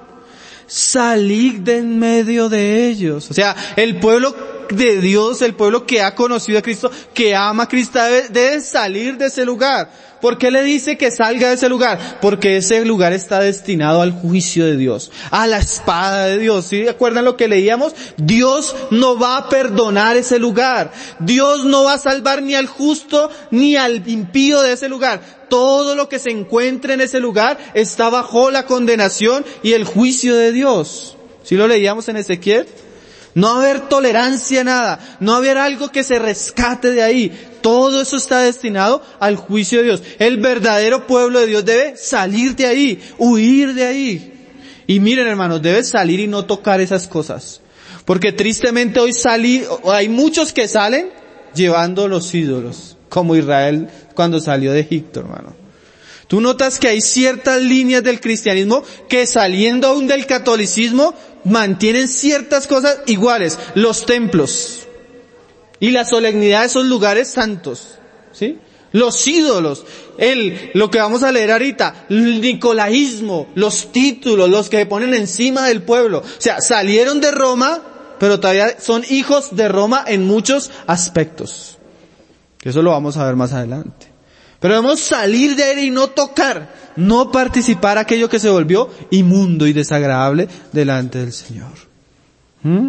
salid de en medio de ellos. O sea, el pueblo de Dios, el pueblo que ha conocido a Cristo, que ama a Cristo, debe, debe salir de ese lugar. ¿Por qué le dice que salga de ese lugar? Porque ese lugar está destinado al juicio de Dios, a la espada de Dios. ¿Sí? ¿Recuerdan lo que leíamos? Dios no va a perdonar ese lugar. Dios no va a salvar ni al justo ni al impío de ese lugar. Todo lo que se encuentre en ese lugar está bajo la condenación y el juicio de Dios. ¿Sí lo leíamos en Ezequiel? No va a haber tolerancia, nada. No va a haber algo que se rescate de ahí. Todo eso está destinado al juicio de Dios. El verdadero pueblo de Dios debe salir de ahí, huir de ahí. Y miren, hermanos, debe salir y no tocar esas cosas. Porque tristemente hoy salí, hay muchos que salen llevando los ídolos, como Israel cuando salió de Egipto, hermano. Tú notas que hay ciertas líneas del cristianismo que, saliendo aún del catolicismo, mantienen ciertas cosas iguales. Los templos y la solemnidad de esos lugares santos, ¿sí? Los ídolos, el, lo que vamos a leer ahorita, el nicolaísmo, los títulos, los que se ponen encima del pueblo. O sea, salieron de Roma, pero todavía son hijos de Roma en muchos aspectos. Eso lo vamos a ver más adelante. Pero debemos salir de ahí y no tocar, no participar aquello que se volvió inmundo y desagradable delante del Señor. ¿Mm?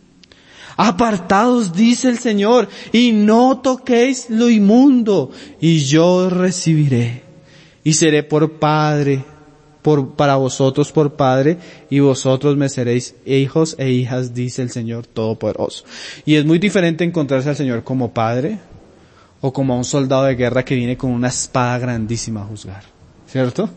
Apartaos, dice el Señor, y no toquéis lo inmundo, y yo os recibiré, y seré por padre, por, para vosotros por padre, y vosotros me seréis hijos e hijas, dice el Señor Todopoderoso. Y es muy diferente encontrarse al Señor como padre, o como a un soldado de guerra que viene con una espada grandísima a juzgar, ¿cierto?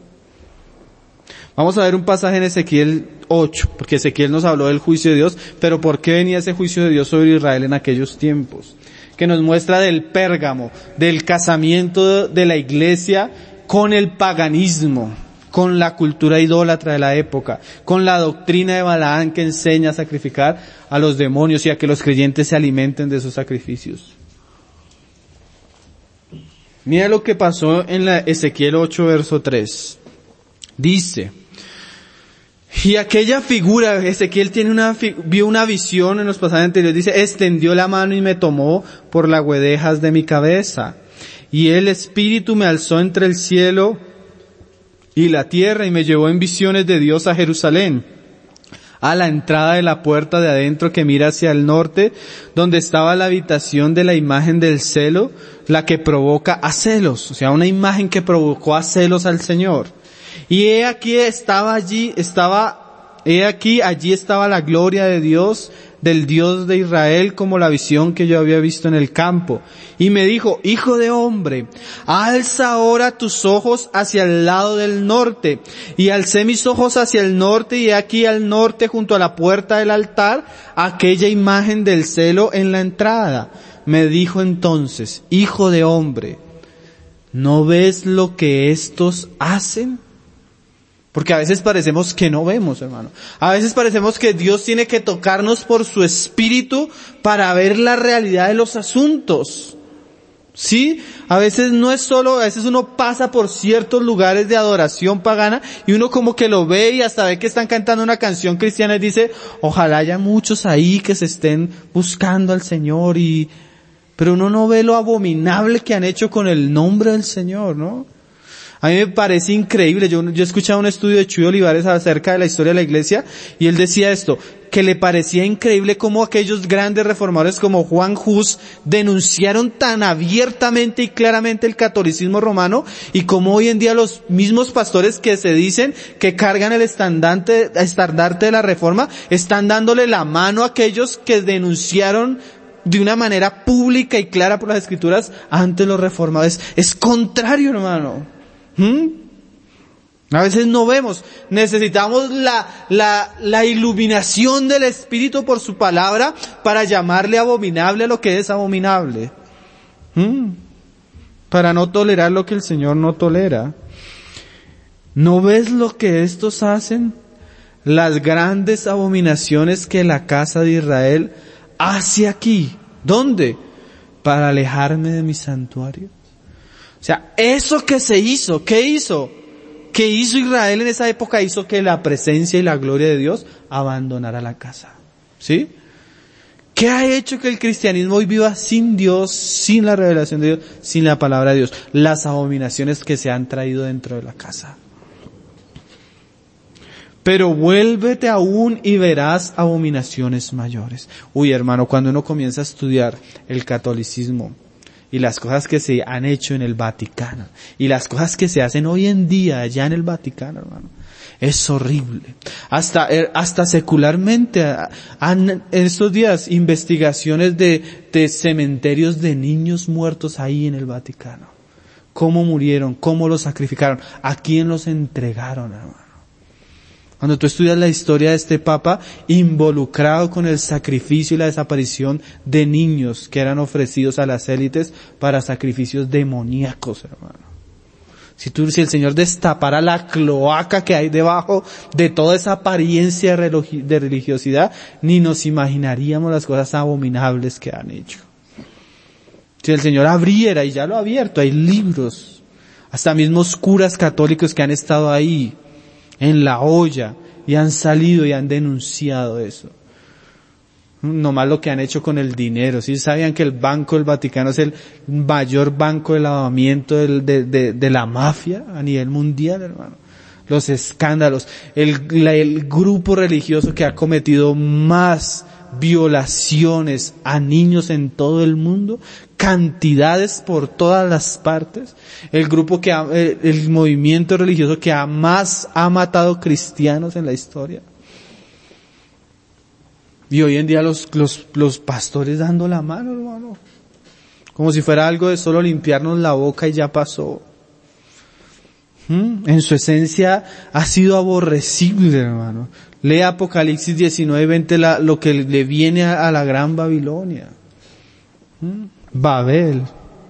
Vamos a ver un pasaje en Ezequiel ocho, porque Ezequiel nos habló del juicio de Dios, pero ¿por qué venía ese juicio de Dios sobre Israel en aquellos tiempos? Que nos muestra del Pérgamo, del casamiento de la iglesia con el paganismo, con la cultura idólatra de la época, con la doctrina de Balaán que enseña a sacrificar a los demonios y a que los creyentes se alimenten de esos sacrificios. Mira lo que pasó en la Ezequiel ocho, verso tres. Dice, y aquella figura, Ezequiel tiene una, vio una visión en los pasajes anteriores, dice, extendió la mano y me tomó por las guedejas de mi cabeza, y el Espíritu me alzó entre el cielo y la tierra, y me llevó en visiones de Dios a Jerusalén, a la entrada de la puerta de adentro que mira hacia el norte, donde estaba la habitación de la imagen del celo, la que provoca a celos, o sea, una imagen que provocó a celos al Señor. Y he aquí estaba allí, estaba, he aquí allí estaba la gloria de Dios, del Dios de Israel, como la visión que yo había visto en el campo. Y me dijo, hijo de hombre, alza ahora tus ojos hacia el lado del norte. Y alcé mis ojos hacia el norte, y he aquí al norte, junto a la puerta del altar, aquella imagen del celo en la entrada. Me dijo entonces, hijo de hombre, ¿no ves lo que estos hacen? Porque a veces parecemos que no vemos, hermano. A veces parecemos que Dios tiene que tocarnos por su espíritu para ver la realidad de los asuntos. ¿Sí? A veces no es solo, a veces uno pasa por ciertos lugares de adoración pagana y uno como que lo ve y hasta ve que están cantando una canción cristiana y dice, ojalá haya muchos ahí que se estén buscando al Señor y, pero uno no ve lo abominable que han hecho con el nombre del Señor, ¿no? A mí me parece increíble, yo, yo escuchaba un estudio de Chuy Olivares acerca de la historia de la iglesia y él decía esto, que le parecía increíble cómo aquellos grandes reformadores como Juan Hus denunciaron tan abiertamente y claramente el catolicismo romano y cómo hoy en día los mismos pastores que se dicen que cargan el estandarte, estandarte de la reforma están dándole la mano a aquellos que denunciaron de una manera pública y clara por las escrituras ante los reformadores. Es contrario, hermano. ¿Hmm? A veces no vemos, necesitamos la, la, la iluminación del Espíritu por su palabra para llamarle abominable a lo que es abominable. ¿Mm? Para no tolerar lo que el Señor no tolera. ¿No ves lo que estos hacen? Las grandes abominaciones que la casa de Israel hace aquí. ¿Dónde? Para alejarme de mi santuario. O sea, eso que se hizo, ¿qué hizo? ¿Qué hizo Israel en esa época? Hizo que la presencia y la gloria de Dios abandonara la casa. ¿Sí? ¿Qué ha hecho que el cristianismo hoy viva sin Dios, sin la revelación de Dios, sin la palabra de Dios? Las abominaciones que se han traído dentro de la casa. Pero vuélvete aún y verás abominaciones mayores. Uy, hermano, cuando uno comienza a estudiar el catolicismo y las cosas que se han hecho en el Vaticano y las cosas que se hacen hoy en día allá en el Vaticano, hermano, es horrible. Hasta, hasta secularmente han en estos días investigaciones de, de cementerios de niños muertos ahí en el Vaticano. Cómo murieron, cómo los sacrificaron, a quién los entregaron, hermano. Cuando tú estudias la historia de este Papa, involucrado con el sacrificio y la desaparición de niños que eran ofrecidos a las élites para sacrificios demoníacos, hermano. Si tú, si el Señor destapara la cloaca que hay debajo de toda esa apariencia de religiosidad, ni nos imaginaríamos las cosas abominables que han hecho. Si el Señor abriera, y ya lo ha abierto, hay libros, hasta mismos curas católicos que han estado ahí, en la olla, y han salido y han denunciado eso. Nomás lo que han hecho con el dinero. ¿Sí sabían que el Banco del Vaticano es el mayor banco de lavamiento de, de, de, de la mafia a nivel mundial, hermano? Los escándalos, el, la, el grupo religioso que ha cometido más violaciones a niños en todo el mundo, cantidades por todas las partes, el grupo que ha, el, el movimiento religioso que ha más ha matado cristianos en la historia. Y hoy en día los, los, los pastores dando la mano, hermano, como si fuera algo de solo limpiarnos la boca y ya pasó. ¿Mm? En su esencia ha sido aborrecible, hermano. Lee Apocalipsis diecinueve, veinte, la, lo que le viene a, a la gran Babilonia. ¿Mm? Babel.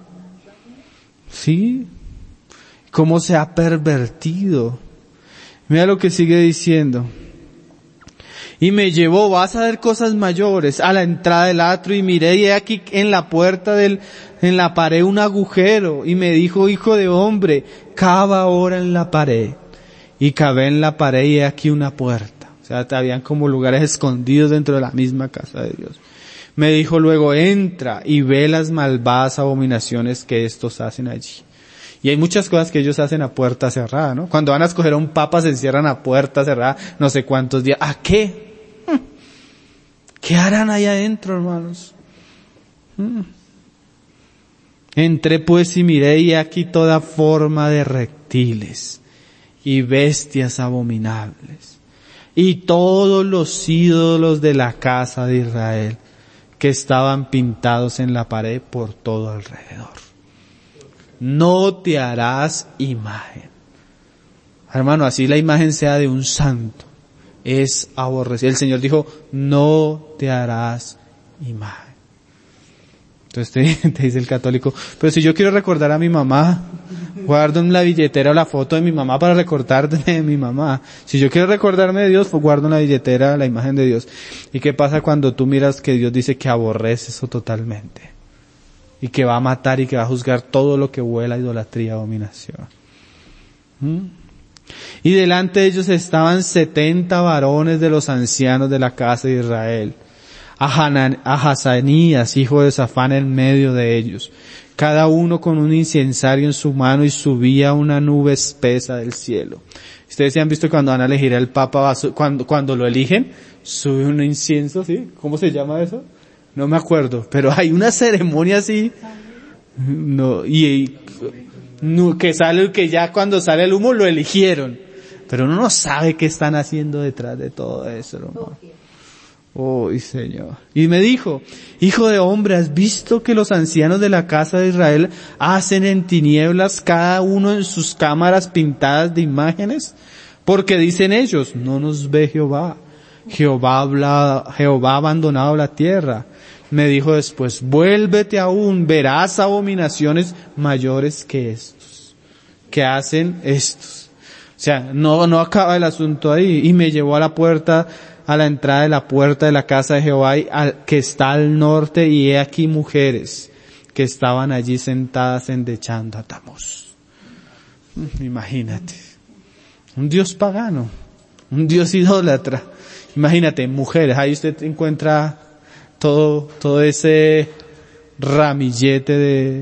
¿Sí? Cómo se ha pervertido. Mira lo que sigue diciendo. Y me llevó, vas a ver cosas mayores, a la entrada del atrio, y miré y he aquí en la puerta del, en la pared un agujero, y me dijo, hijo de hombre, cava ahora en la pared. Y cavé en la pared y he aquí una puerta. O sea, habían como lugares escondidos dentro de la misma casa de Dios. Me dijo luego, entra y ve las malvadas abominaciones que estos hacen allí. Y hay muchas cosas que ellos hacen a puerta cerrada, ¿no? Cuando van a escoger a un papa se encierran a puerta cerrada no sé cuántos días. ¿A qué? ¿Qué harán ahí adentro, hermanos? Entré pues y miré y aquí toda forma de reptiles y bestias abominables y todos los ídolos de la casa de Israel que estaban pintados en la pared por todo alrededor. No te harás imagen. Hermano, así la imagen sea de un santo, es aborrecido. El Señor dijo, no te harás imagen. Entonces te, te dice el católico, pero si yo quiero recordar a mi mamá, guardo en la billetera la foto de mi mamá para recordarme de mi mamá. Si yo quiero recordarme de Dios, pues guardo en la billetera la imagen de Dios. ¿Y qué pasa cuando tú miras que Dios dice que aborrece eso totalmente? Y que va a matar y que va a juzgar todo lo que huela a idolatría, abominación. ¿Mm? Y delante de ellos estaban setenta varones de los ancianos de la casa de Israel. A Hazanías, hijo de Safán, en medio de ellos, cada uno con un incensario en su mano, y subía una nube espesa del cielo. Ustedes se han visto cuando van a elegir al Papa, cuando, cuando lo eligen, sube un incienso, ¿sí? ¿Cómo se llama eso? No me acuerdo, pero hay una ceremonia así, no, y, y no, que sale, que ya cuando sale el humo lo eligieron, pero uno no sabe qué están haciendo detrás de todo eso, hermano. Oh, Señor. Y me dijo, hijo de hombre, ¿has visto que los ancianos de la casa de Israel hacen en tinieblas cada uno en sus cámaras pintadas de imágenes? Porque dicen ellos, no nos ve Jehová. Jehová habla, Jehová ha abandonado la tierra. Me dijo después, vuélvete aún, verás abominaciones mayores que estos, que hacen estos. O sea, no, no acaba el asunto ahí. Y me llevó a la puerta, a la entrada de la puerta de la casa de Jehová, que está al norte, y he aquí mujeres que estaban allí sentadas endechando a Tamuz. Imagínate. Un dios pagano, un dios idólatra. Imagínate, mujeres, ahí usted encuentra todo, todo ese ramillete de,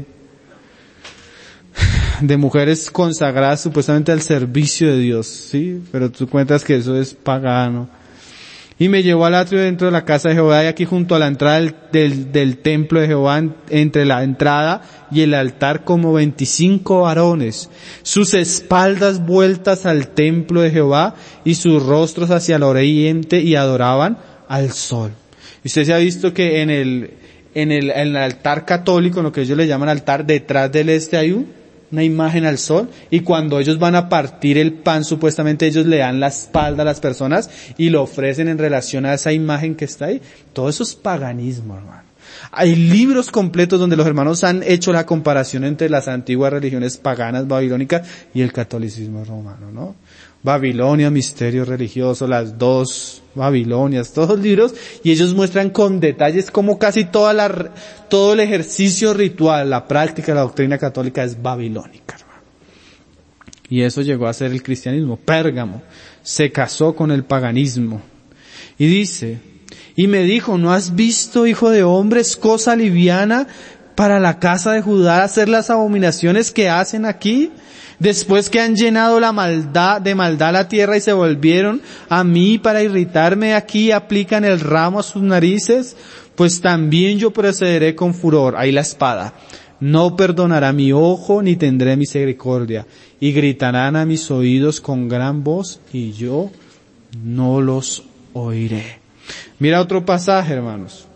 de mujeres consagradas supuestamente al servicio de Dios, ¿sí? Pero tú cuentas que eso es pagano. Y me llevó al atrio dentro de la casa de Jehová, y aquí junto a la entrada del, del, del templo de Jehová, entre la entrada y el altar, como veinticinco varones, sus espaldas vueltas al templo de Jehová y sus rostros hacia el oriente, y adoraban al sol. Y usted se ha visto que en el, en el, en el altar católico, en lo que ellos le llaman altar, detrás del este hay un, una imagen al sol, y cuando ellos van a partir el pan, supuestamente ellos le dan la espalda a las personas y lo ofrecen en relación a esa imagen que está ahí. Todo eso es paganismo, hermano. Hay libros completos donde los hermanos han hecho la comparación entre las antiguas religiones paganas babilónicas y el catolicismo romano, ¿no? Babilonia, misterio religioso, las dos Babilonias, todos los libros, y ellos muestran con detalles cómo casi toda la, todo el ejercicio ritual, la práctica de la doctrina católica es babilónica, hermano. Y eso llegó a ser el cristianismo. Pérgamo se casó con el paganismo. Y dice, y me dijo, ¿no has visto, hijo de hombre, es cosa liviana para la casa de Judá hacer las abominaciones que hacen aquí? Después que han llenado la maldad, de maldad la tierra y se volvieron a mí para irritarme, aquí aplican el ramo a sus narices, pues también yo procederé con furor. Ahí la espada. No perdonará mi ojo ni tendré misericordia. Y gritarán a mis oídos con gran voz y yo no los oiré. Mira otro pasaje, hermanos.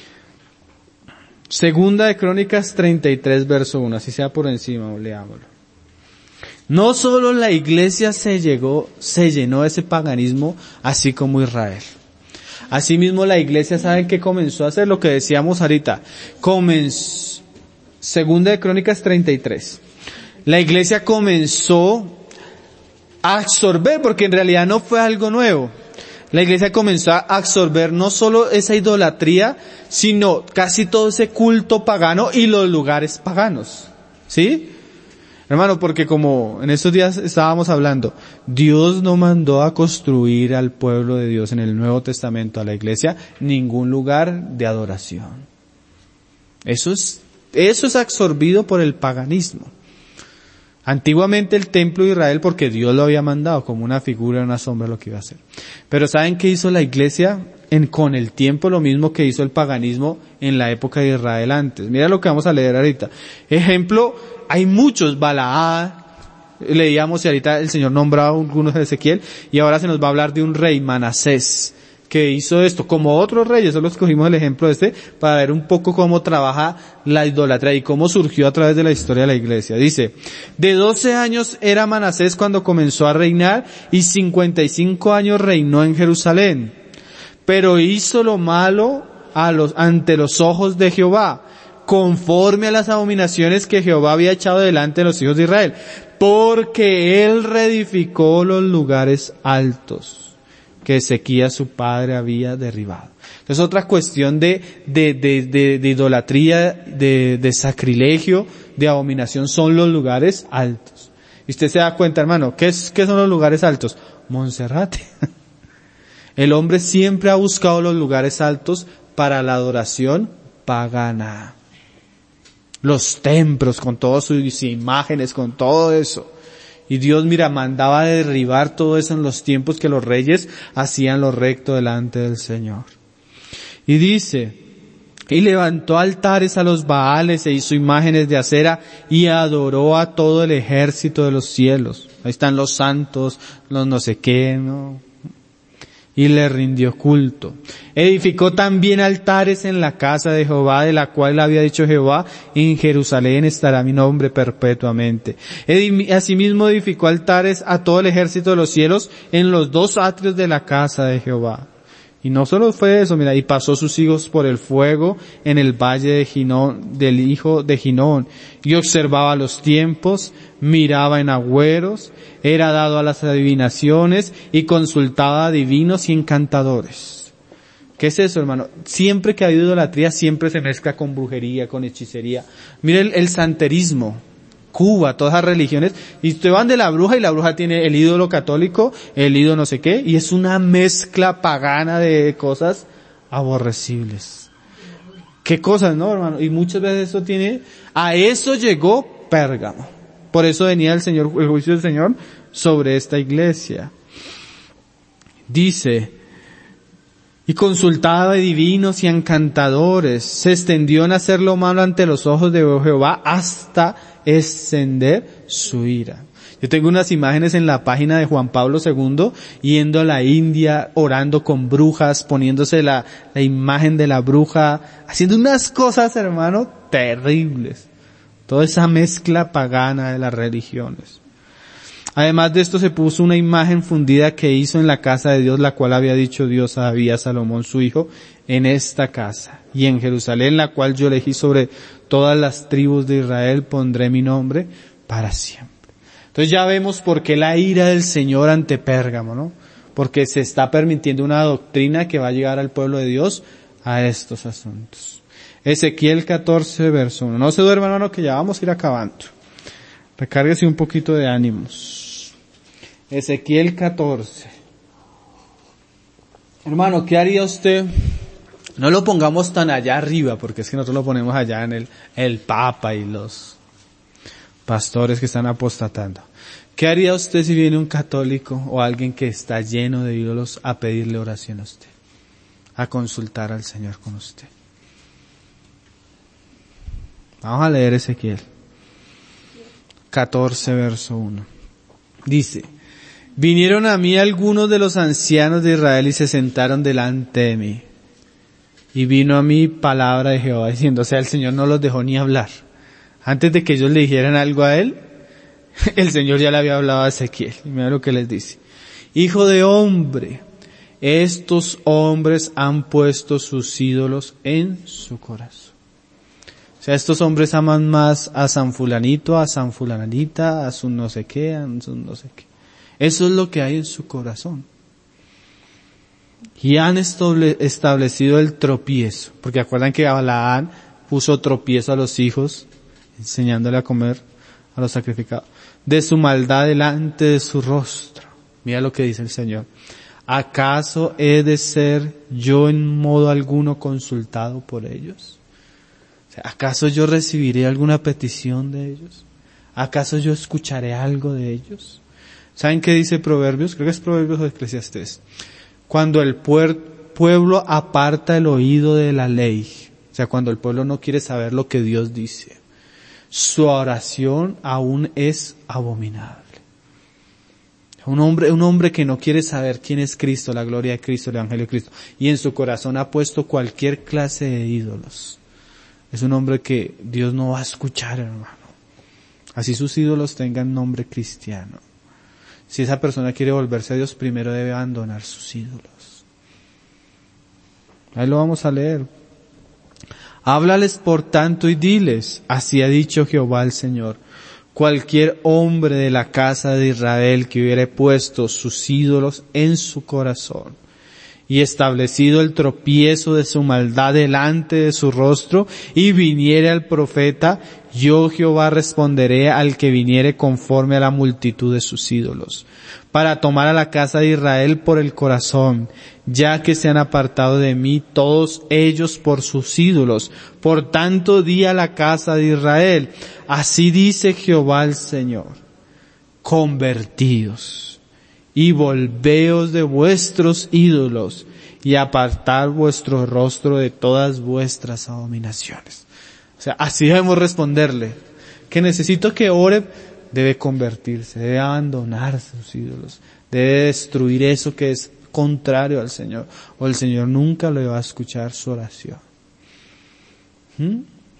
Segunda de Crónicas treinta y tres, verso uno. Así sea por encima, leámoslo. No solo la iglesia se llegó, se llenó de ese paganismo, así como Israel. Asimismo la iglesia, ¿saben qué comenzó a hacer? Lo que decíamos ahorita. Comenzó, Segunda de Crónicas treinta y tres. La iglesia comenzó a absorber, porque en realidad no fue algo nuevo. La iglesia comenzó a absorber no solo esa idolatría, sino casi todo ese culto pagano y los lugares paganos. ¿Sí? Hermano, porque como en estos días estábamos hablando, Dios no mandó a construir al pueblo de Dios en el Nuevo Testamento, a la iglesia, ningún lugar de adoración. Eso es, eso es absorbido por el paganismo. Antiguamente el templo de Israel, porque Dios lo había mandado como una figura, una sombra, lo que iba a hacer. Pero ¿saben qué hizo la iglesia? En, con el tiempo lo mismo que hizo el paganismo en la época de Israel antes. Mira lo que vamos a leer ahorita. Ejemplo, hay muchos, Balaad, leíamos y ahorita el Señor nombraba algunos de Ezequiel, y ahora se nos va a hablar de un rey, Manasés, que hizo esto, como otros reyes. Solo escogimos el ejemplo de este para ver un poco cómo trabaja la idolatría y cómo surgió a través de la historia de la iglesia. Dice, de doce años era Manasés cuando comenzó a reinar, y cincuenta y cinco años reinó en Jerusalén. Pero hizo lo malo a los, ante los ojos de Jehová, conforme a las abominaciones que Jehová había echado delante de los hijos de Israel, porque él reedificó los lugares altos que Ezequías su padre había derribado. Es otra cuestión de, de, de, de, de idolatría, de, de sacrilegio, de abominación, son los lugares altos. Y usted se da cuenta, hermano, ¿qué es, qué son los lugares altos? Monserrate. El hombre siempre ha buscado los lugares altos para la adoración pagana. Los templos con todas sus imágenes, con todo eso. Y Dios, mira, mandaba derribar todo eso en los tiempos que los reyes hacían lo recto delante del Señor. Y dice, y levantó altares a los Baales e hizo imágenes de acera y adoró a todo el ejército de los cielos. Ahí están los santos, los no sé qué, ¿no? y le rindió culto. Edificó también altares en la casa de Jehová, de la cual había dicho Jehová, en Jerusalén estará mi nombre perpetuamente. Asimismo edificó altares a todo el ejército de los cielos en los dos atrios de la casa de Jehová. Y no solo fue eso, mira, y pasó sus hijos por el fuego en el valle de Ginón, del hijo de Ginón, y observaba los tiempos, miraba en agüeros, era dado a las adivinaciones y consultaba a divinos y encantadores. ¿Qué es eso, hermano? Siempre que ha habido idolatría, siempre se mezcla con brujería, con hechicería. Mire el, el santerismo. Cuba, todas las religiones, y ustedes van de la bruja y la bruja tiene el ídolo católico, el ídolo no sé qué, y es una mezcla pagana de cosas aborrecibles. ¿Qué cosas, no, hermano? Y muchas veces eso tiene, a eso llegó Pérgamo. Por eso venía el Señor, el juicio del Señor sobre esta iglesia. Dice, y consultaba de divinos y encantadores, se extendió en hacer lo malo ante los ojos de Jehová hasta extender su ira. Yo tengo unas imágenes en la página de Juan Pablo segundo, yendo a la India, orando con brujas, poniéndose la, la imagen de la bruja, haciendo unas cosas, hermano, terribles. Toda esa mezcla pagana de las religiones. Además de esto se puso una imagen fundida que hizo en la casa de Dios, la cual había dicho Dios a David, a Salomón su hijo, en esta casa y en Jerusalén, la cual yo elegí sobre todas las tribus de Israel, pondré mi nombre para siempre. Entonces ya vemos por qué la ira del Señor ante Pérgamo, ¿no? Porque se está permitiendo una doctrina que va a llegar al pueblo de Dios a estos asuntos. Ezequiel catorce, verso uno. No se duerma, hermano, que ya vamos a ir acabando. Recárguese un poquito de ánimos. Ezequiel catorce. Hermano, ¿qué haría usted? No lo pongamos tan allá arriba, porque es que nosotros lo ponemos allá en el, el Papa y los pastores que están apostatando. ¿Qué haría usted si viene un católico o alguien que está lleno de ídolos a pedirle oración a usted? A consultar al Señor con usted. Vamos a leer Ezequiel catorce, verso uno. Dice, vinieron a mí algunos de los ancianos de Israel y se sentaron delante de mí. Y vino a mí palabra de Jehová diciendo, o sea, el Señor no los dejó ni hablar. Antes de que ellos le dijeran algo a él, el Señor ya le había hablado a Ezequiel. Y mira lo que les dice. Hijo de hombre, estos hombres han puesto sus ídolos en su corazón. O sea, estos hombres aman más a San Fulanito, a San Fulanita, a su no sé qué, a su no sé qué. Eso es lo que hay en su corazón. Y han establecido el tropiezo, porque acuerdan que Balaán puso tropiezo a los hijos, enseñándole a comer a los sacrificados, de su maldad delante de su rostro. Mira lo que dice el Señor. ¿Acaso he de ser yo en modo alguno consultado por ellos? O sea, ¿acaso yo recibiré alguna petición de ellos? ¿Acaso yo escucharé algo de ellos? ¿Saben qué dice Proverbios? Creo que es Proverbios o Eclesiastés. Cuando el pueblo aparta el oído de la ley, o sea, cuando el pueblo no quiere saber lo que Dios dice, su oración aún es abominable. Un hombre, un hombre que no quiere saber quién es Cristo, la gloria de Cristo, el evangelio de Cristo, y en su corazón ha puesto cualquier clase de ídolos. Es un hombre que Dios no va a escuchar, hermano. Así sus ídolos tengan nombre cristiano. Si esa persona quiere volverse a Dios, primero debe abandonar sus ídolos. Ahí lo vamos a leer. Háblales por tanto y diles, así ha dicho Jehová el Señor. Cualquier hombre de la casa de Israel que hubiere puesto sus ídolos en su corazón y establecido el tropiezo de su maldad delante de su rostro y viniere al profeta, yo Jehová responderé al que viniere conforme a la multitud de sus ídolos, para tomar a la casa de Israel por el corazón, ya que se han apartado de mí todos ellos por sus ídolos. Por tanto di a la casa de Israel, así dice Jehová el Señor, convertíos y volveos de vuestros ídolos y apartad vuestro rostro de todas vuestras abominaciones. O sea, así debemos responderle, que necesito que ore, debe convertirse, debe abandonar sus ídolos, debe destruir eso que es contrario al Señor, o el Señor nunca le va a escuchar su oración. ¿Mm?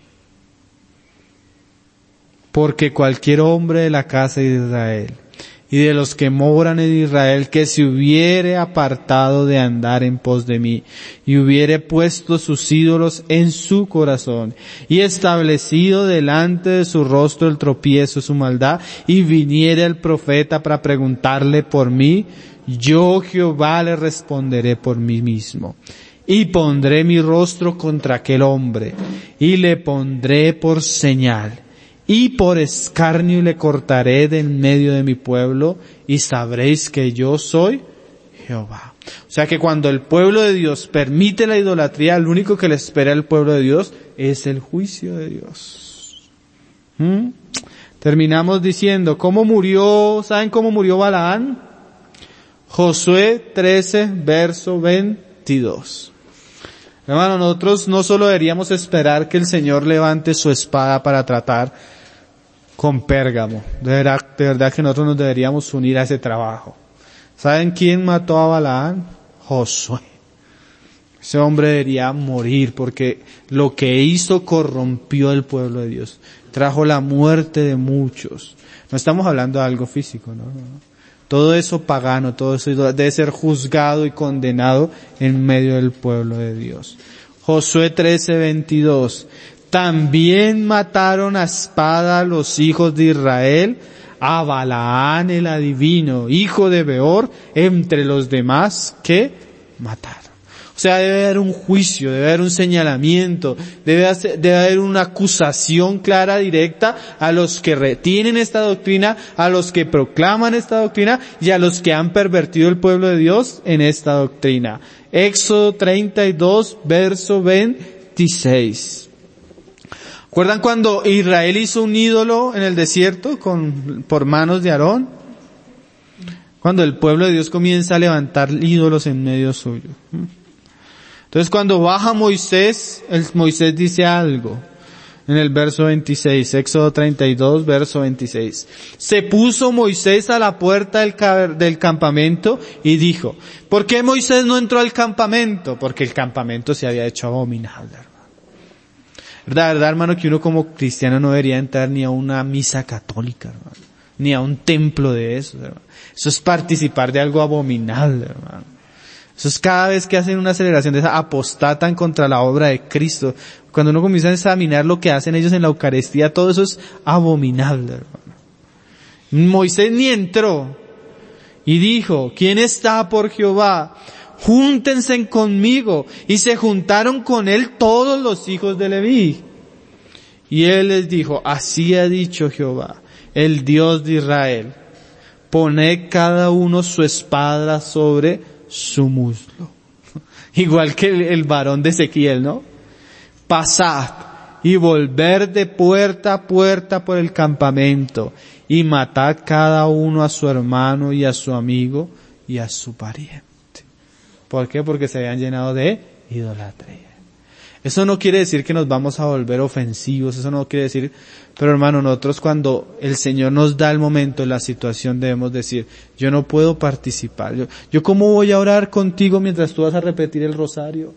Porque cualquier hombre de la casa de Israel y de los que moran en Israel que se hubiere apartado de andar en pos de mí y hubiere puesto sus ídolos en su corazón y establecido delante de su rostro el tropiezo, su maldad, y viniere el profeta para preguntarle por mí, yo Jehová le responderé por mí mismo. Y pondré mi rostro contra aquel hombre y le pondré por señal. Y por escarnio le cortaré de en medio de mi pueblo, y sabréis que yo soy Jehová. O sea que cuando el pueblo de Dios permite la idolatría, lo único que le espera al pueblo de Dios es el juicio de Dios. ¿Mm? Terminamos diciendo, ¿cómo murió? ¿Saben cómo murió Balaán? Josué trece, verso veintidós. Hermano, nosotros no solo deberíamos esperar que el Señor levante su espada para tratar con Pérgamo. De verdad, de verdad que nosotros nos deberíamos unir a ese trabajo. ¿Saben quién mató a Balaán? Josué. Ese hombre debería morir porque lo que hizo corrompió el pueblo de Dios. Trajo la muerte de muchos. No estamos hablando de algo físico, ¿no? no. Todo eso pagano, todo eso debe ser juzgado y condenado en medio del pueblo de Dios. Josué trece, veintidós. También mataron a espada los hijos de Israel a Balaán el adivino, hijo de Beor, entre los demás que mataron. O sea, debe haber un juicio, debe haber un señalamiento, debe, hacer, debe haber una acusación clara, directa a los que retienen esta doctrina, a los que proclaman esta doctrina y a los que han pervertido el pueblo de Dios en esta doctrina. Éxodo treinta y dos, verso veintiséis. ¿Recuerdan cuando Israel hizo un ídolo en el desierto con, por manos de Aarón? Cuando el pueblo de Dios comienza a levantar ídolos en medio suyo. Entonces cuando baja Moisés, el Moisés dice algo en el verso veintiséis, Éxodo treinta y dos, verso veintiséis. Se puso Moisés a la puerta del, del campamento y dijo, ¿por qué Moisés no entró al campamento? Porque el campamento se había hecho abominable, hermano. ¿Verdad, verdad, hermano, que uno como cristiano no debería entrar ni a una misa católica, hermano? Ni a un templo de eso, hermano. Eso es participar de algo abominable, hermano. Eso es cada vez que hacen una celebración de esa, apostatan contra la obra de Cristo. Cuando uno comienza a examinar lo que hacen ellos en la Eucaristía, todo eso es abominable, hermano. Moisés ni entró y dijo, ¿quién está por Jehová? Júntense conmigo. Y se juntaron con él todos los hijos de Leví. Y él les dijo, así ha dicho Jehová, el Dios de Israel, poned cada uno su espada sobre su muslo. Igual que el, el varón de Ezequiel, ¿no? Pasad y volver de puerta a puerta por el campamento y matad cada uno a su hermano y a su amigo y a su pariente. ¿Por qué? Porque se habían llenado de idolatría. Eso no quiere decir que nos vamos a volver ofensivos, eso no quiere decir, pero hermano, nosotros cuando el Señor nos da el momento, la situación, debemos decir, yo no puedo participar, yo, yo cómo voy a orar contigo mientras tú vas a repetir el rosario.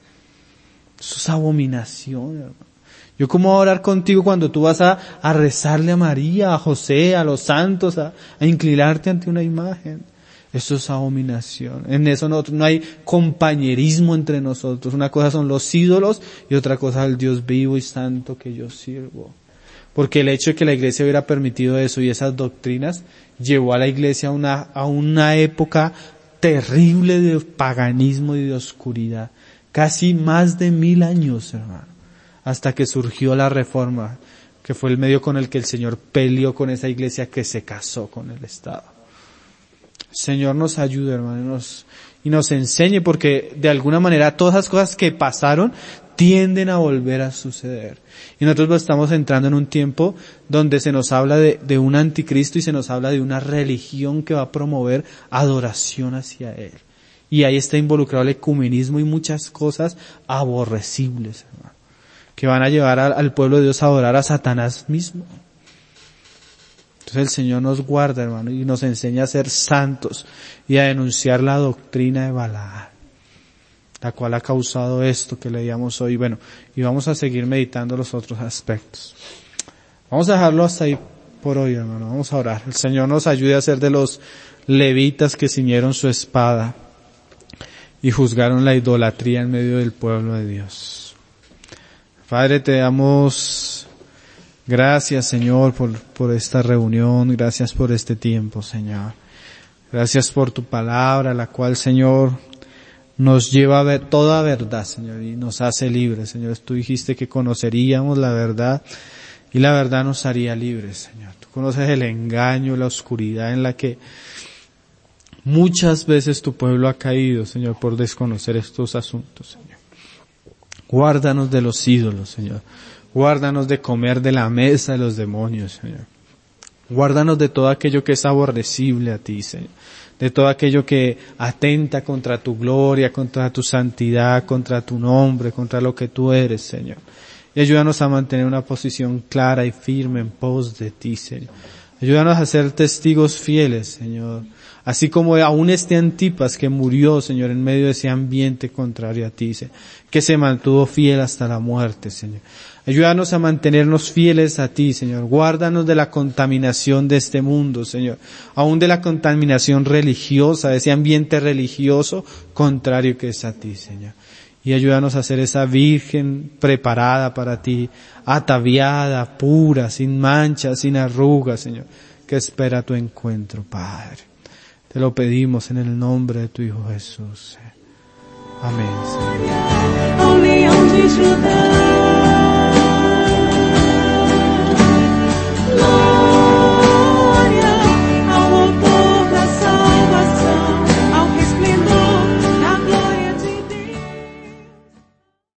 Eso es abominación, hermano. Yo cómo voy a orar contigo cuando tú vas a, a rezarle a María, a José, a los santos, a, a inclinarte ante una imagen. Eso es abominación. En eso no, no hay compañerismo entre nosotros. Una cosa son los ídolos y otra cosa el Dios vivo y santo que yo sirvo. Porque el hecho de que la iglesia hubiera permitido eso y esas doctrinas llevó a la iglesia a una, a una época terrible de paganismo y de oscuridad. Casi más de mil años, hermano. Hasta que surgió la Reforma, que fue el medio con el que el Señor peleó con esa iglesia que se casó con el Estado. Señor nos ayude, hermano, y nos, y nos enseñe, porque de alguna manera todas las cosas que pasaron tienden a volver a suceder. Y nosotros estamos entrando en un tiempo donde se nos habla de, de un anticristo y se nos habla de una religión que va a promover adoración hacia él. Y ahí está involucrado el ecumenismo y muchas cosas aborrecibles, hermano, que van a llevar al, al pueblo de Dios a adorar a Satanás mismo. Entonces el Señor nos guarda, hermano, y nos enseña a ser santos y a denunciar la doctrina de Balaam, la cual ha causado esto que leíamos hoy. Bueno, y vamos a seguir meditando los otros aspectos. Vamos a dejarlo hasta ahí por hoy, hermano. Vamos a orar. El Señor nos ayude a ser de los levitas que ciñeron su espada y juzgaron la idolatría en medio del pueblo de Dios. Padre, te damos gracias, Señor, por, por esta reunión. Gracias por este tiempo, Señor. Gracias por tu palabra, la cual, Señor, nos lleva a ver toda verdad, Señor, y nos hace libres, Señor. Tú dijiste que conoceríamos la verdad y la verdad nos haría libres, Señor. Tú conoces el engaño, la oscuridad en la que muchas veces tu pueblo ha caído, Señor, por desconocer estos asuntos, Señor. Guárdanos de los ídolos, Señor. Guárdanos de comer de la mesa de los demonios, Señor. Guárdanos de todo aquello que es aborrecible a ti, Señor. De todo aquello que atenta contra tu gloria, contra tu santidad, contra tu nombre, contra lo que tú eres, Señor. Y ayúdanos a mantener una posición clara y firme en pos de ti, Señor. Ayúdanos a ser testigos fieles, Señor. Así como aún este Antipas que murió, Señor, en medio de ese ambiente contrario a ti, Señor, que se mantuvo fiel hasta la muerte, Señor. Ayúdanos a mantenernos fieles a ti, Señor. Guárdanos de la contaminación de este mundo, Señor. Aún de la contaminación religiosa, de ese ambiente religioso contrario que es a ti, Señor. Y ayúdanos a ser esa virgen preparada para ti, ataviada, pura, sin manchas, sin arrugas, Señor, que espera tu encuentro, Padre. Te lo pedimos en el nombre de tu Hijo Jesús. Amén, Señor.